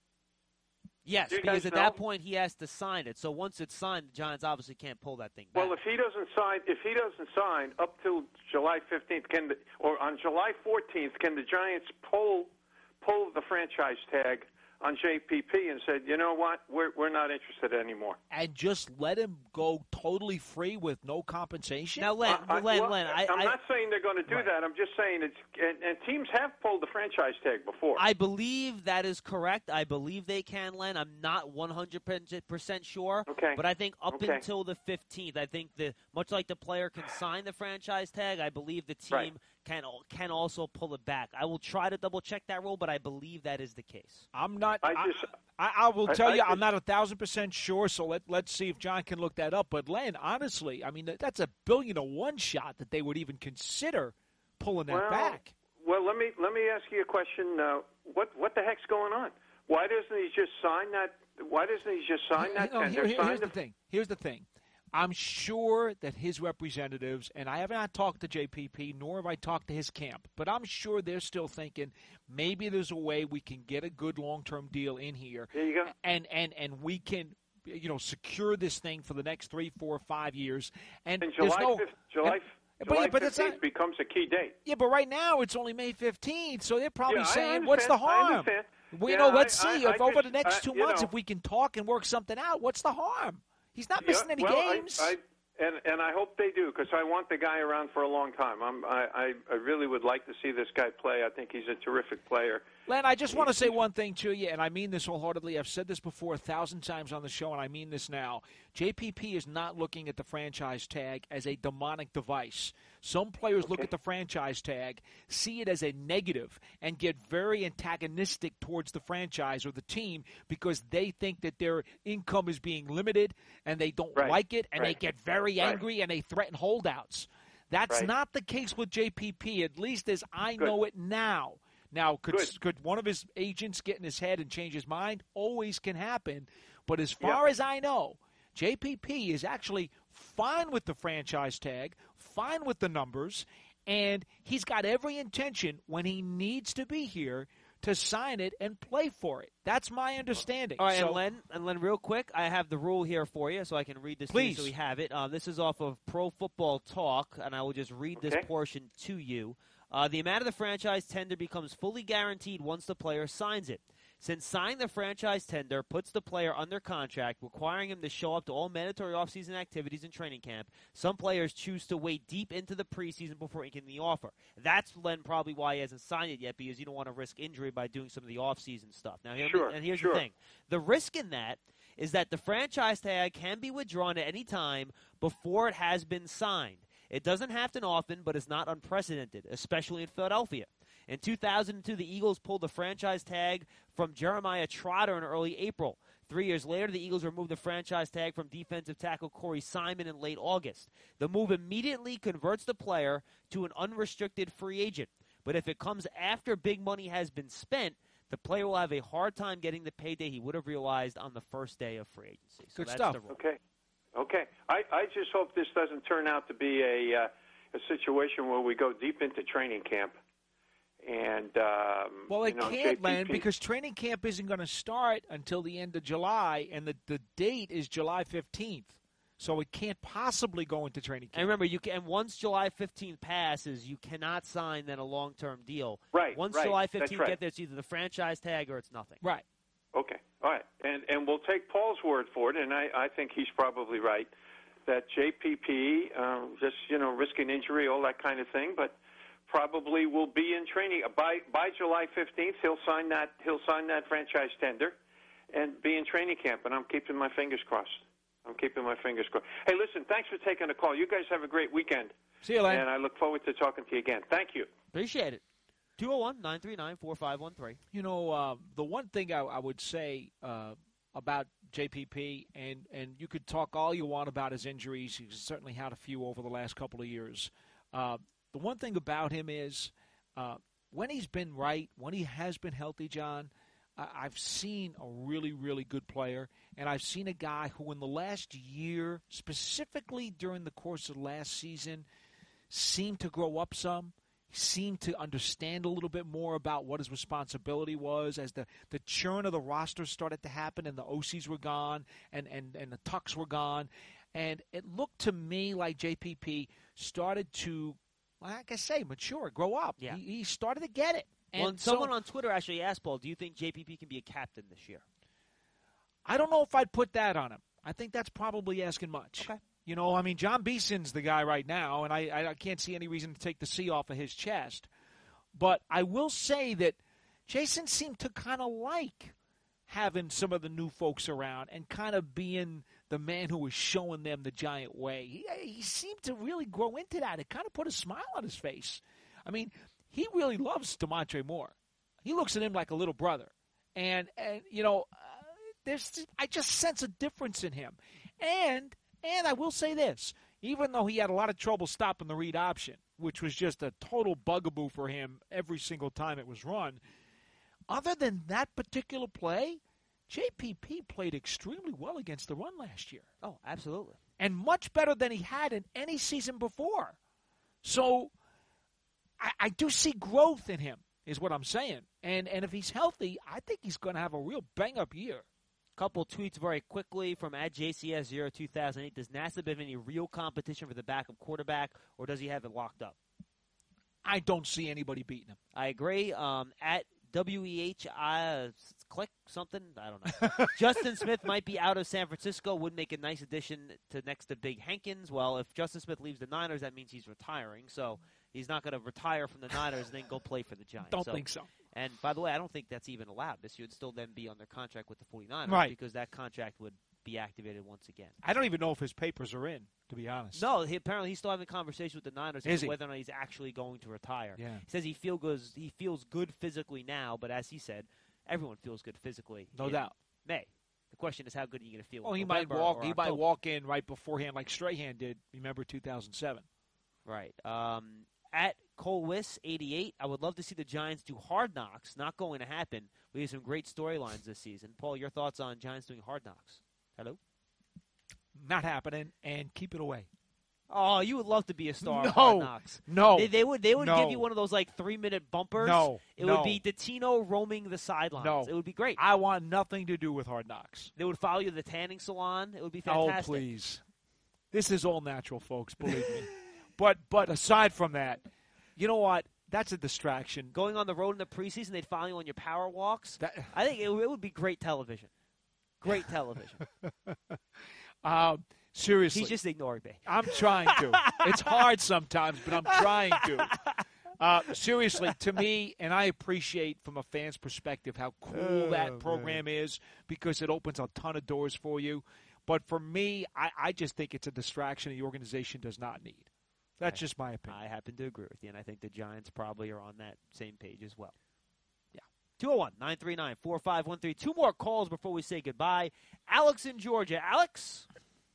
Yes, Do you because guys at know? that point he has to sign it. So once it's signed, the Giants obviously can't pull that thing back. Well, if he doesn't sign, if he doesn't sign up till July fifteenth, can the, or on July fourteenth, can the Giants pull pull the franchise tag on J P P and said, you know what, we're we're not interested anymore, and just let him go totally free with no compensation? Now, Len, I, Len, well, Len, I, I'm I, not saying they're going to do Right. that. I'm just saying it's and, and teams have pulled the franchise tag before. I believe that is correct. I believe they can, Len. I'm not one hundred percent sure. Okay. But I think up Okay. until the fifteenth, I think the much like the player can sign the franchise tag, I believe the team Right. can can also pull it back. I will try to double check that rule, but I believe that is the case. I'm not. I I, just- I, I will I- tell I you, I'm just- not a thousand percent sure. So let let's see if John can look that up. But Len, honestly, I mean that's a billion to one shot that they would even consider pulling that well, back. well, let me let me ask you a question. Uh, what what the heck's going on? Why doesn't he just sign that? Why doesn't he just sign that No, tender? here- here- sign here's the thing. Here's the thing. I'm sure that his representatives, and I have not talked to J P P, nor have I talked to his camp, but I'm sure they're still thinking maybe there's a way we can get a good long-term deal in here. There you go. And and and we can, you know, secure this thing for the next three, four, five years. And And there's July no, fifth, July, and- but July yeah, but it's fifteenth not- becomes a key date. Yeah, but right now it's only May fifteenth, so they're probably Yeah, I saying, "What's the understand. I harm?" understand. Well, you Yeah, know, let's I- see I- if I over just- the next I- two you months know. if we can talk and work something out. What's the harm? He's not missing Yeah, any well, I- games. I, and and I hope they do because I want the guy around for a long time. I'm, I, I I really would like to see this guy play. I think he's a terrific player. Len, I just want to say one thing to you, and I mean this wholeheartedly. I've said this before a thousand times on the show, and I mean this now. J P P is not looking at the franchise tag as a demonic device. Some players look at the franchise tag, see it as a negative, and get very antagonistic towards the franchise or the team because they think that their income is being limited and they don't Right. like it, and Right. they get very Right. angry and they threaten holdouts. That's Right. not the case with J P P, at least as I Good. know it now. Now, could Good. could one of his agents get in his head and change his mind? Always can happen. But as Yeah. far as I know, J P P is actually fine with the franchise tag, fine with the numbers, and he's got every intention when he needs to be here to sign it and play for it. That's my understanding. All right, So- and Len, and Len, real quick, I have the rule here for you, so I can read this to you Please. so we have it. Um, this is off of Pro Football Talk, and I will just read this Okay. portion to you. Uh, the amount of the franchise tender becomes fully guaranteed once the player signs it. Since signing the franchise tender puts the player under contract, requiring him to show up to all mandatory offseason activities in training camp, some players choose to wait deep into the preseason before making the offer. That's, Len, probably why he hasn't signed it yet, because you don't want to risk injury by doing some of the offseason stuff. Now, here, Sure, and here's sure. the thing. The risk in that is that the franchise tag can be withdrawn at any time before it has been signed. It doesn't happen often, but it's not unprecedented, especially in Philadelphia. In two thousand two, the Eagles pulled the franchise tag from Jeremiah Trotter in early April. Three years later, the Eagles removed the franchise tag from defensive tackle Corey Simon in late August. The move immediately converts the player to an unrestricted free agent. But if it comes after big money has been spent, the player will have a hard time getting the payday he would have realized on the first day of free agency. So Good that's stuff. the rule. Okay, okay. I, I just hope this doesn't turn out to be a uh, a situation where we go deep into training camp. And um, Well, it you know, can't, Len, J P P because training camp isn't going to start until the end of July, and the, the date is July fifteenth. So it can't possibly go into training And camp. remember, you can. And once July fifteenth passes, you cannot sign then a long-term deal. Right, Once right. July That's fifteenth right. gets there, it's either the franchise tag or it's nothing. Right. Okay, all right, and and we'll take Paul's word for it, and I, I think he's probably right that J P P, uh, just you know, risking injury, all that kind of thing, but probably will be in training by by July fifteenth. He'll sign that he'll sign that franchise tender, and be in training camp. And I'm keeping my fingers crossed. I'm keeping my fingers crossed. Hey, listen, thanks for taking the call. You guys have a great weekend, See you, Len. and I look forward to talking to you again. Thank you. Appreciate it. two oh one, nine three nine, four five one three. You know, uh, the one thing I, I would say uh, about J P P, and, and you could talk all you want about his injuries. He's certainly had a few over the last couple of years. Uh, the one thing about him is, uh, when he's been right, when he has been healthy, John, uh, I've seen a really, really good player, and I've seen a guy who in the last year, specifically during the course of last season, seemed to grow up some. Seemed to understand a little bit more about what his responsibility was as the, the churn of the roster started to happen and the O Cs were gone and, and, and the Tucks were gone. And it looked to me like J P P started to, like I say, mature, grow up. Yeah. He, he started to get it. And well, and so, someone on Twitter actually asked Paul, do you think J P P can be a captain this year? I don't know if I'd put that on him. I think that's probably asking much. Okay. You know, I mean, John Beeson's the guy right now, and I, I can't see any reason to take the C off of his chest. But I will say that Jason seemed to kind of like having some of the new folks around and kind of being the man who was showing them the Giant way. He, he seemed to really grow into that. It kind of put a smile on his face. I mean, he really loves DeMontre Moore. He looks at him like a little brother. And, and you know, uh, there's I just sense a difference in him. And... And I will say this, even though he had a lot of trouble stopping the read option, which was just a total bugaboo for him every single time it was run, other than that particular play, J P P played extremely well against the run last year. Oh, absolutely. And much better than he had in any season before. So I, I do see growth in him, is what I'm saying. And, and if he's healthy, I think he's going to have a real bang-up year. Couple tweets very quickly from at J C S zero two thousand eight. Does Nassib have any real competition for the backup quarterback, or does he have it locked up? I don't see anybody beating him. I agree. Um, at W E H, uh, click something. I don't know. Justin Smith might be out of San Francisco. Would make a nice addition to next to Big Hankins. Well, if Justin Smith leaves the Niners, that means he's retiring. So he's not going to retire from the Niners and then go play for the Giants. Don't so, think so. And by the way, I don't think that's even allowed. This would still then be under contract with the 49ers right. because that contract would be activated once again. I don't even know if his papers are in, to be honest. No, he, apparently he's still having conversations with the Niners Is as to he? whether or not he's actually going to retire. Yeah. He says he feel goes, he feels good physically now, but as he said, everyone feels good physically. No in doubt. May. The question is, how good are you going to feel? Well, in he November might walk. or He October? might walk in right beforehand, like Strahan did. Remember two thousand seven. Right. Um, at Cole Wiss eighty-eight, I would love to see the Giants do Hard Knocks. Not going to happen. We have some great storylines this season. Paul, your thoughts on Giants doing Hard Knocks? Hello. Not happening, and keep it away. Oh, you would love to be a star No, of Hard Knocks. No, They, they would they would no. give you one of those like three minute bumpers. No, it no. would be Dottino roaming the sidelines. No. It would be great. I want nothing to do with Hard Knocks. They would follow you to the tanning salon. It would be fantastic. Oh, please. This is all natural, folks, believe me. But but aside from that, you know what? That's a distraction. Going on the road in the preseason, they'd follow you on your power walks. That, I think it, it would be great television. Great television. um, seriously. He's just ignoring me. I'm trying to. It's hard sometimes, but I'm trying to. Uh, seriously, to me, and I appreciate from a fan's perspective how cool Oh, that program is because it opens a ton of doors for you. But for me, I, I just think it's a distraction the organization does not need. That's I, just my opinion. I happen to agree with you, and I think the Giants probably are on that same page as well. Yeah. two oh one, nine three nine, four five one three. Two more calls before we say goodbye. Alex in Georgia. Alex?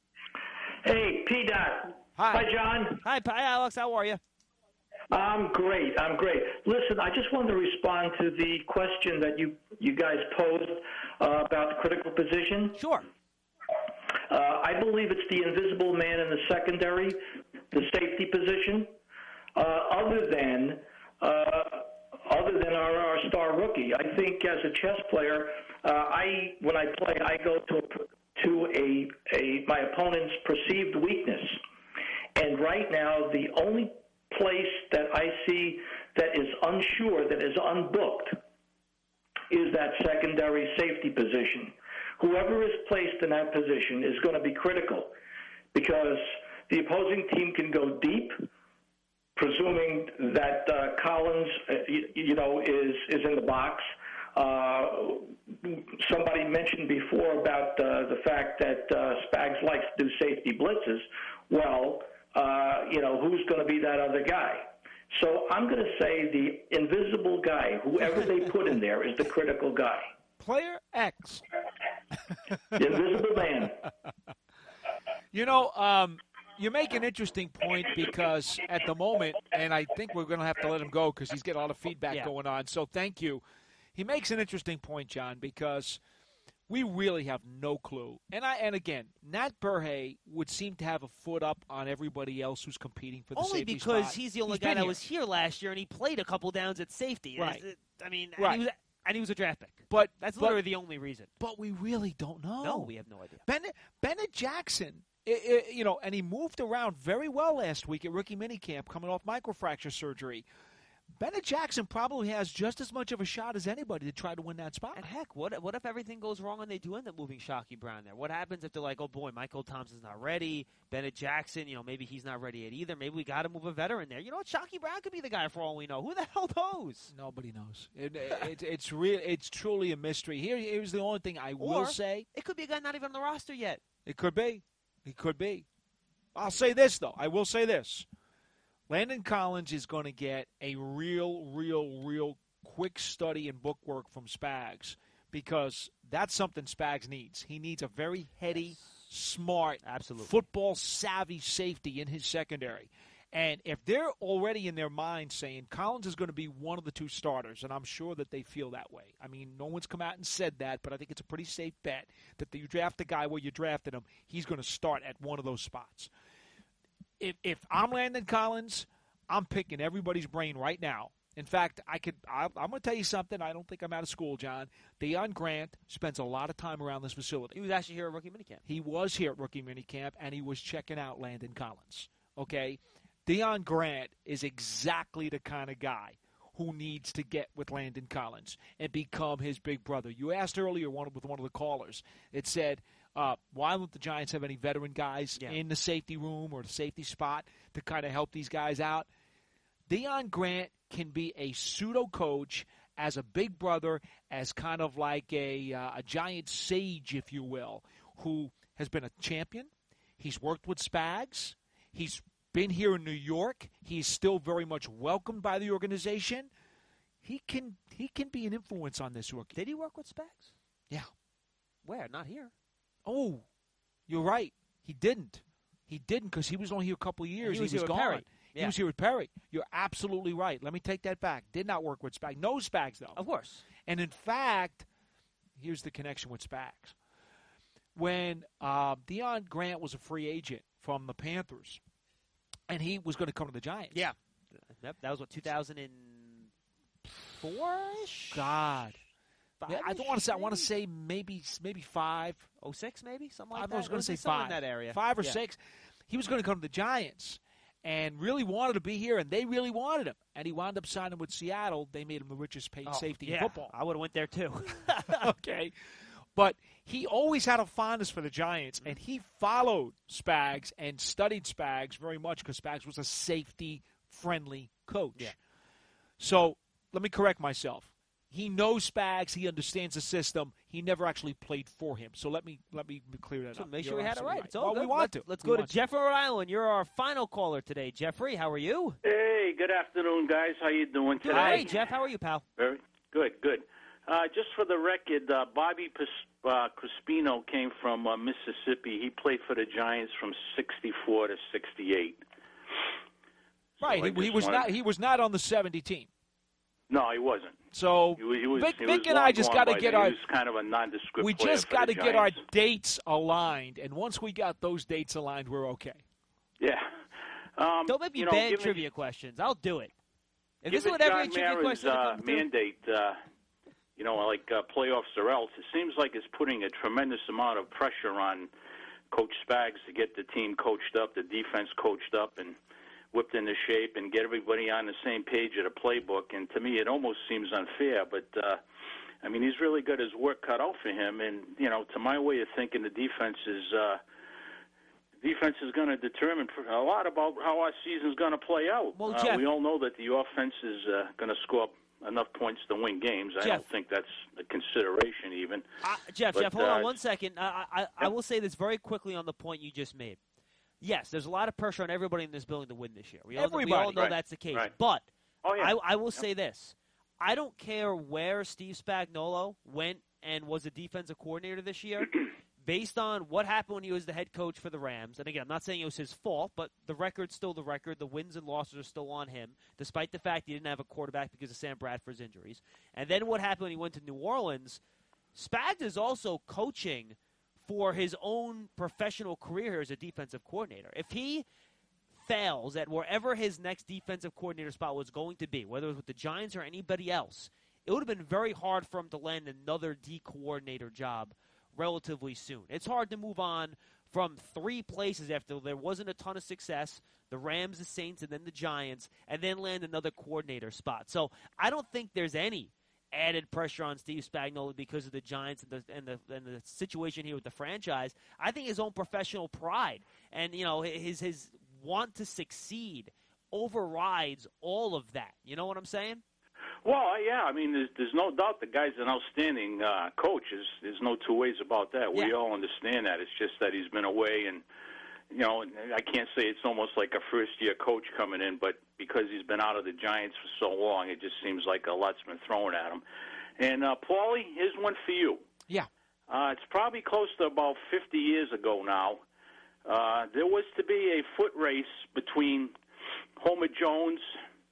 Hey, P-Dot. Hi. Hi, John. Hi, hi, Alex. How are you? I'm great. I'm great. Listen, I just wanted to respond to the question that you, you guys posed uh, about the critical position. Sure. Uh, I believe it's the invisible man in the secondary, the safety position, uh, other than uh, other than our, our star rookie. I think as a chess player, uh, I when I play, I go to a, to a, a my opponent's perceived weakness, and right now the only place that I see that is unsure, that is unbooked, is that secondary safety position. Whoever is placed in that position is going to be critical because the opposing team can go deep, presuming that uh, Collins, uh, you, you know, is is in the box. Uh, somebody mentioned before about uh, the fact that uh, Spags likes to do safety blitzes. Well, uh, you know, who's going to be that other guy? So I'm going to say the invisible guy, whoever they put in there, is the critical guy. Player X. The invisible man. You know, um, you make an interesting point because at the moment, and I think we're going to have to let him go because he's getting a lot of feedback Yeah. going on. So thank you. He makes an interesting point, John, because we really have no clue. And I and again, Nat Burhay would seem to have a foot up on everybody else who's competing for the Only safety because spot. he's the only He's guy been that here. was here last year, and he played a couple downs at safety. Right. It's- it- I mean, Right. and, he was, and he was a draft pick. But That's but- literally the only reason. But we really don't know. No, we have no idea. Bennett, Bennett Jackson, i i you know, and he moved around very well last week at rookie minicamp coming off microfracture surgery. Bennett Jackson probably has just as much of a shot as anybody to try to win that spot. And heck, what what if everything goes wrong and they do end up moving Shockey Brown there? What happens if they're like, oh boy, Michael Thompson's not ready, Bennett Jackson, you know, maybe he's not ready yet either. Maybe we got to move a veteran there. You know what? Shockey Brown could be the guy for all we know. Who the hell knows? Nobody knows. It, it, it's real. It's truly a mystery. Here, here's the only thing I will Or say. it could be a guy not even on the roster yet. It could be. It could be. I'll say this, though. I will say this. Landon Collins is going to get a real, real, real quick study and book work from Spags because that's something Spags needs. He needs a very heady, smart, Absolutely. football-savvy safety in his secondary. And if they're already in their mind saying Collins is going to be one of the two starters, and I'm sure that they feel that way. I mean, no one's come out and said that, but I think it's a pretty safe bet that you draft the guy where you drafted him, he's going to start at one of those spots. If if I'm Landon Collins, I'm picking everybody's brain right now. In fact, I could. I, I'm going to tell you something. I don't think I'm out of school, John. Deion Grant spends a lot of time around this facility. He was actually here at rookie minicamp. He was here at rookie minicamp, and he was checking out Landon Collins. Okay, Deion Grant is exactly the kind of guy who needs to get with Landon Collins and become his big brother. You asked earlier one with one of the callers. It said, uh, why don't the Giants have any veteran guys Yeah. in the safety room or the safety spot to kind of help these guys out? Deion Grant can be a pseudo coach as a big brother, as kind of like a uh, a giant sage, if you will, who has been a champion. He's worked with Spags. He's been here in New York. He's still very much welcomed by the organization. He can he can be an influence on this rookie. Did he work with Spags? Yeah. Where? Not here. Oh, you're right. He didn't. He didn't because he was only here a couple of years. He was here with gone. Perry. He Yeah. was here with Perry. You're absolutely right. Let me take that back. Did not work with Spags. No Spags, though. Of course. And in fact, here's the connection with Spags. When uh, Deion Grant was a free agent from the Panthers, and he was going to come to the Giants. Yeah. Yep. That was what, two thousand four-ish? God. Yeah, I don't want to say. I want to Five-ish, say maybe maybe five. oh six maybe? Something like I that? was going to say somewhere five. in that area. Five or Yeah. six. He was going to come to the Giants and really wanted to be here, and they really wanted him. And he wound up signing with Seattle. They made him the richest paid Oh, safety yeah. in football. I would have went there too. Okay. But he always had a fondness for the Giants, and he followed Spags and studied Spags very much because Spags was a safety-friendly coach. Yeah. So let me correct myself. He knows Spags. He understands the system. He never actually played for him. So let me let me clear that So up. make sure You're we had it absolutely right. It's all well, good. we want let's, to. Let's We go to want Jeff, Rhode Island. You're our final caller today. Jeffrey, how are you? Hey, good afternoon, guys. How you doing today? Hi, Jeff. How are you, pal? Very good, good. Uh, just for the record, uh, Bobby Pis- uh, Crispino came from uh, Mississippi. He played for the Giants from sixty-four to sixty-eight. Right. So I he, he just was wanted- not. He was not on the seventy team. No, he wasn't. So He was, he was, Vic, he Vic was and I long just gone got to by get then. our. He was kind of a nondescript We player just got to get our Giants. dates aligned, and once we got those dates aligned, we're okay. Yeah. Um, Don't make me you know, bad given- trivia questions. I'll do it. If this is Given what every John trivia Mara's, question uh, comes through. mandate, uh, you know, like uh, playoffs or else, it seems like it's putting a tremendous amount of pressure on Coach Spags to get the team coached up, the defense coached up, and whipped into shape, and get everybody on the same page of the playbook. And to me, it almost seems unfair, but uh, I mean, he's really got his work cut out for him. And you know, to my way of thinking, the defense is. Uh, Defense is going to determine a lot about how our season is going to play out. Well, uh, Jeff- we all know that the offense is uh, going to score up enough points to win games. I Jeff. don't think that's a consideration even. Uh, Jeff, But, Jeff, hold uh, on one second. I, I, I will say this very quickly on the point you just made. Yes, there's a lot of pressure on everybody in this building to win this year. We all, we all Everybody. know Right. that's the case. Right. But Oh, yeah. I, I will say this. I don't care where Steve Spagnuolo went and was a defensive coordinator this year. based on what happened when he was the head coach for the Rams, and again, I'm not saying it was his fault, but the record's still the record. The wins and losses are still on him, despite the fact he didn't have a quarterback because of Sam Bradford's injuries. And then what happened when he went to New Orleans, Spags is also coaching for his own professional career as a defensive coordinator. If he fails at wherever his next defensive coordinator spot was going to be, whether it was with the Giants or anybody else, it would have been very hard for him to land another D coordinator job relatively soon. It's hard to move on from three places after there wasn't a ton of success, the Rams, the Saints, and then the Giants, and then land another coordinator spot. So I don't think there's any added pressure on Steve Spagnuolo because of the Giants and the, and the and the situation here with the franchise. I think his own professional pride and, you know, his his want to succeed overrides all of that. You know what I'm saying? Well, yeah, I mean, there's, there's no doubt the guy's an outstanding uh, coach. There's, there's no two ways about that. We Yeah. all understand that. It's just that he's been away, and, you know, I can't say it's almost like a first-year coach coming in, but because he's been out of the Giants for so long, it just seems like a lot's been thrown at him. And, uh, Paulie, here's one for you. Yeah. Uh, it's probably close to about fifty years ago now. Uh, there was to be a foot race between Homer Jones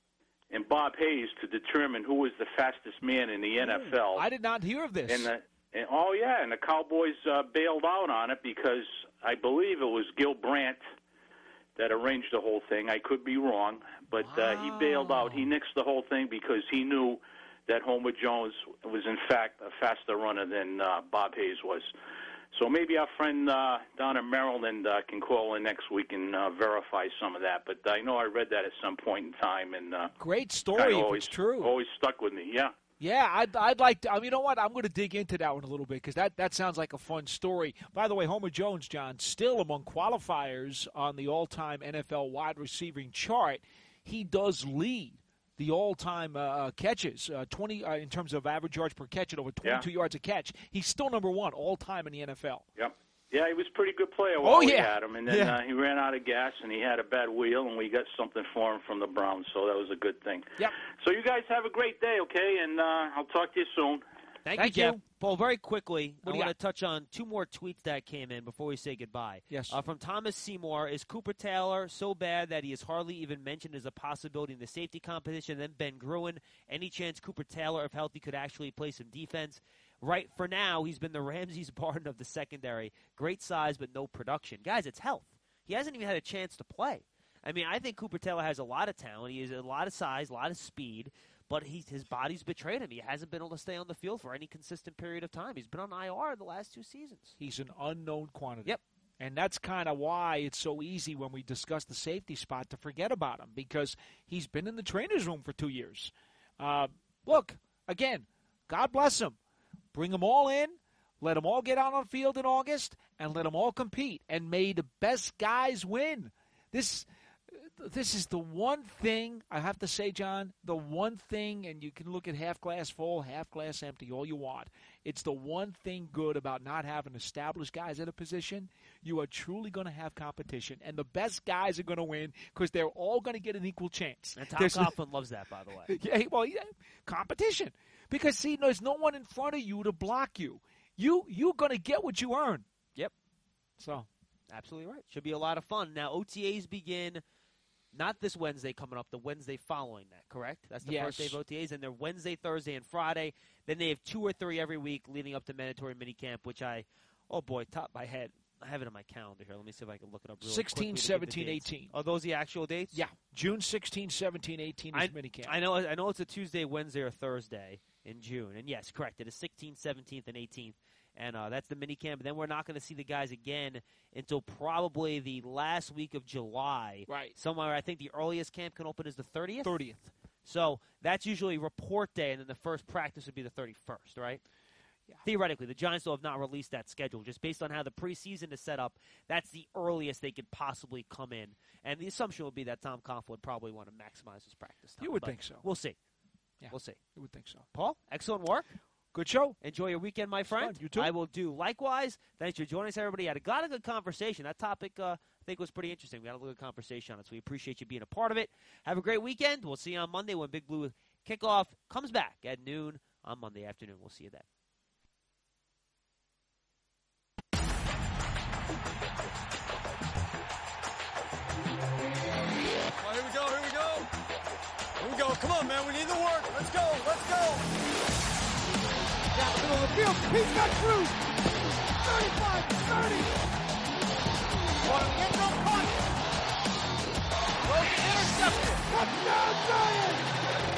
and Bob Hayes to determine who was the fastest man in the N F L. I did not hear of this. And the, and, oh, yeah, and the Cowboys uh, bailed out on it because I believe it was Gil Brandt that arranged the whole thing. I could be wrong, but uh, he bailed out. He nixed the whole thing because he knew that Homer Jones was, in fact, a faster runner than uh, Bob Hayes was. So maybe our friend uh, down in Maryland uh, can call in next week and uh, verify some of that. But I know I read that at some point in time. and uh, Great story if always, it's true. Always stuck with me, yeah. Yeah, I'd, I'd like to. I mean, you know what? I'm going to dig into that one a little bit because that, that sounds like a fun story. By the way, Homer Jones, John, still among qualifiers on the all-time N F L wide receiving chart. He does lead the all-time uh, catches, uh, twenty uh, in terms of average yards per catch at over twenty-two Yeah. yards a catch. He's still number one all-time in the N F L. Yep. Yeah, he was a pretty good player while Oh, we yeah. had him. And then Yeah. uh, he ran out of gas, and he had a bad wheel, and we got something for him from the Browns, so that was a good thing. Yep. So you guys have a great day, okay? And uh, I'll talk to you soon. Thank, Thank you, you. Jeff. Paul, very quickly, What I do you want to touch on two more tweets that came in before we say goodbye. Yes. Uh, from Thomas Seymour, is Cooper Taylor so bad that he is hardly even mentioned as a possibility in the safety competition? Then Ben Gruen, any chance Cooper Taylor, if healthy, could actually play some defense? Right, for now, he's been the Ramses Barton of the secondary. Great size, but no production. Guys, it's health. He hasn't even had a chance to play. I mean, I think Cooper Taylor has a lot of talent. He has a lot of size, a lot of speed, but he's, his body's betrayed him. He hasn't been able to stay on the field for any consistent period of time. He's been on I R the last two seasons. He's an unknown quantity. Yep. And that's kind of why it's so easy when we discuss the safety spot to forget about him because he's been in the trainer's room for two years. Uh, look, again, God bless him. Bring them all in, let them all get out on the field in August, and let them all compete. And may the best guys win. This this is the one thing, I have to say, John, the one thing, and you can look at half glass full, half glass empty, all you want. It's the one thing good about not having established guys at a position. You are truly going to have competition, and the best guys are going to win because they're all going to get an equal chance. And Tom There's- Coughlin loves that, by the way. yeah, well, yeah, competition. Because, see, there's no one in front of you to block you. You, you're going to get what you earn. Yep. So, Absolutely right. Should be a lot of fun. Now, O T As begin not this Wednesday coming up, the Wednesday following that, correct? That's the Yes. first day of O T As, and they're Wednesday, Thursday, and Friday. Then they have two or three every week leading up to mandatory minicamp, which I, oh boy, top of my head. I have it on my calendar here. Let me see if I can look it up really sixteen, quickly to give the seventeen, dates. eighteen. Are those the actual dates? Yeah, June sixteenth, seventeenth, eighteenth is I, minicamp. I know I know it's a Tuesday, Wednesday, or Thursday in June. And yes, correct. It is sixteenth, seventeenth, and eighteenth. And uh, that's the minicamp. And then we're not going to see the guys again until probably the last week of July. Right. Somewhere, I think the earliest camp can open is the thirtieth. thirtieth. So that's usually report day, and then the first practice would be the thirty-first, right? Yeah. Theoretically, the Giants still have not released that schedule. Just based on how the preseason is set up, that's the earliest they could possibly come in. And the assumption would be that Tom Coughlin would probably want to maximize his practice time. You would but think so. We'll see. Yeah. We'll see. You would think so. Paul, excellent work. Good show. Enjoy your weekend, my friend. fun. You too. I will do likewise. Thanks for joining us, everybody. Had a lot of good conversation. That topic, uh, I think, was pretty interesting. We had a good conversation on it, so we appreciate you being a part of it. Have a great weekend. We'll see you on Monday when Big Blue Kickoff comes back at noon on Monday afternoon. We'll see you then. come on, man. We need the work. Let's go. Let's go. Down the middle of the field. He's got Cruz. thirty-five, thirty. One on the end zone, caught. Throws it intercepted. Touchdown, Giants.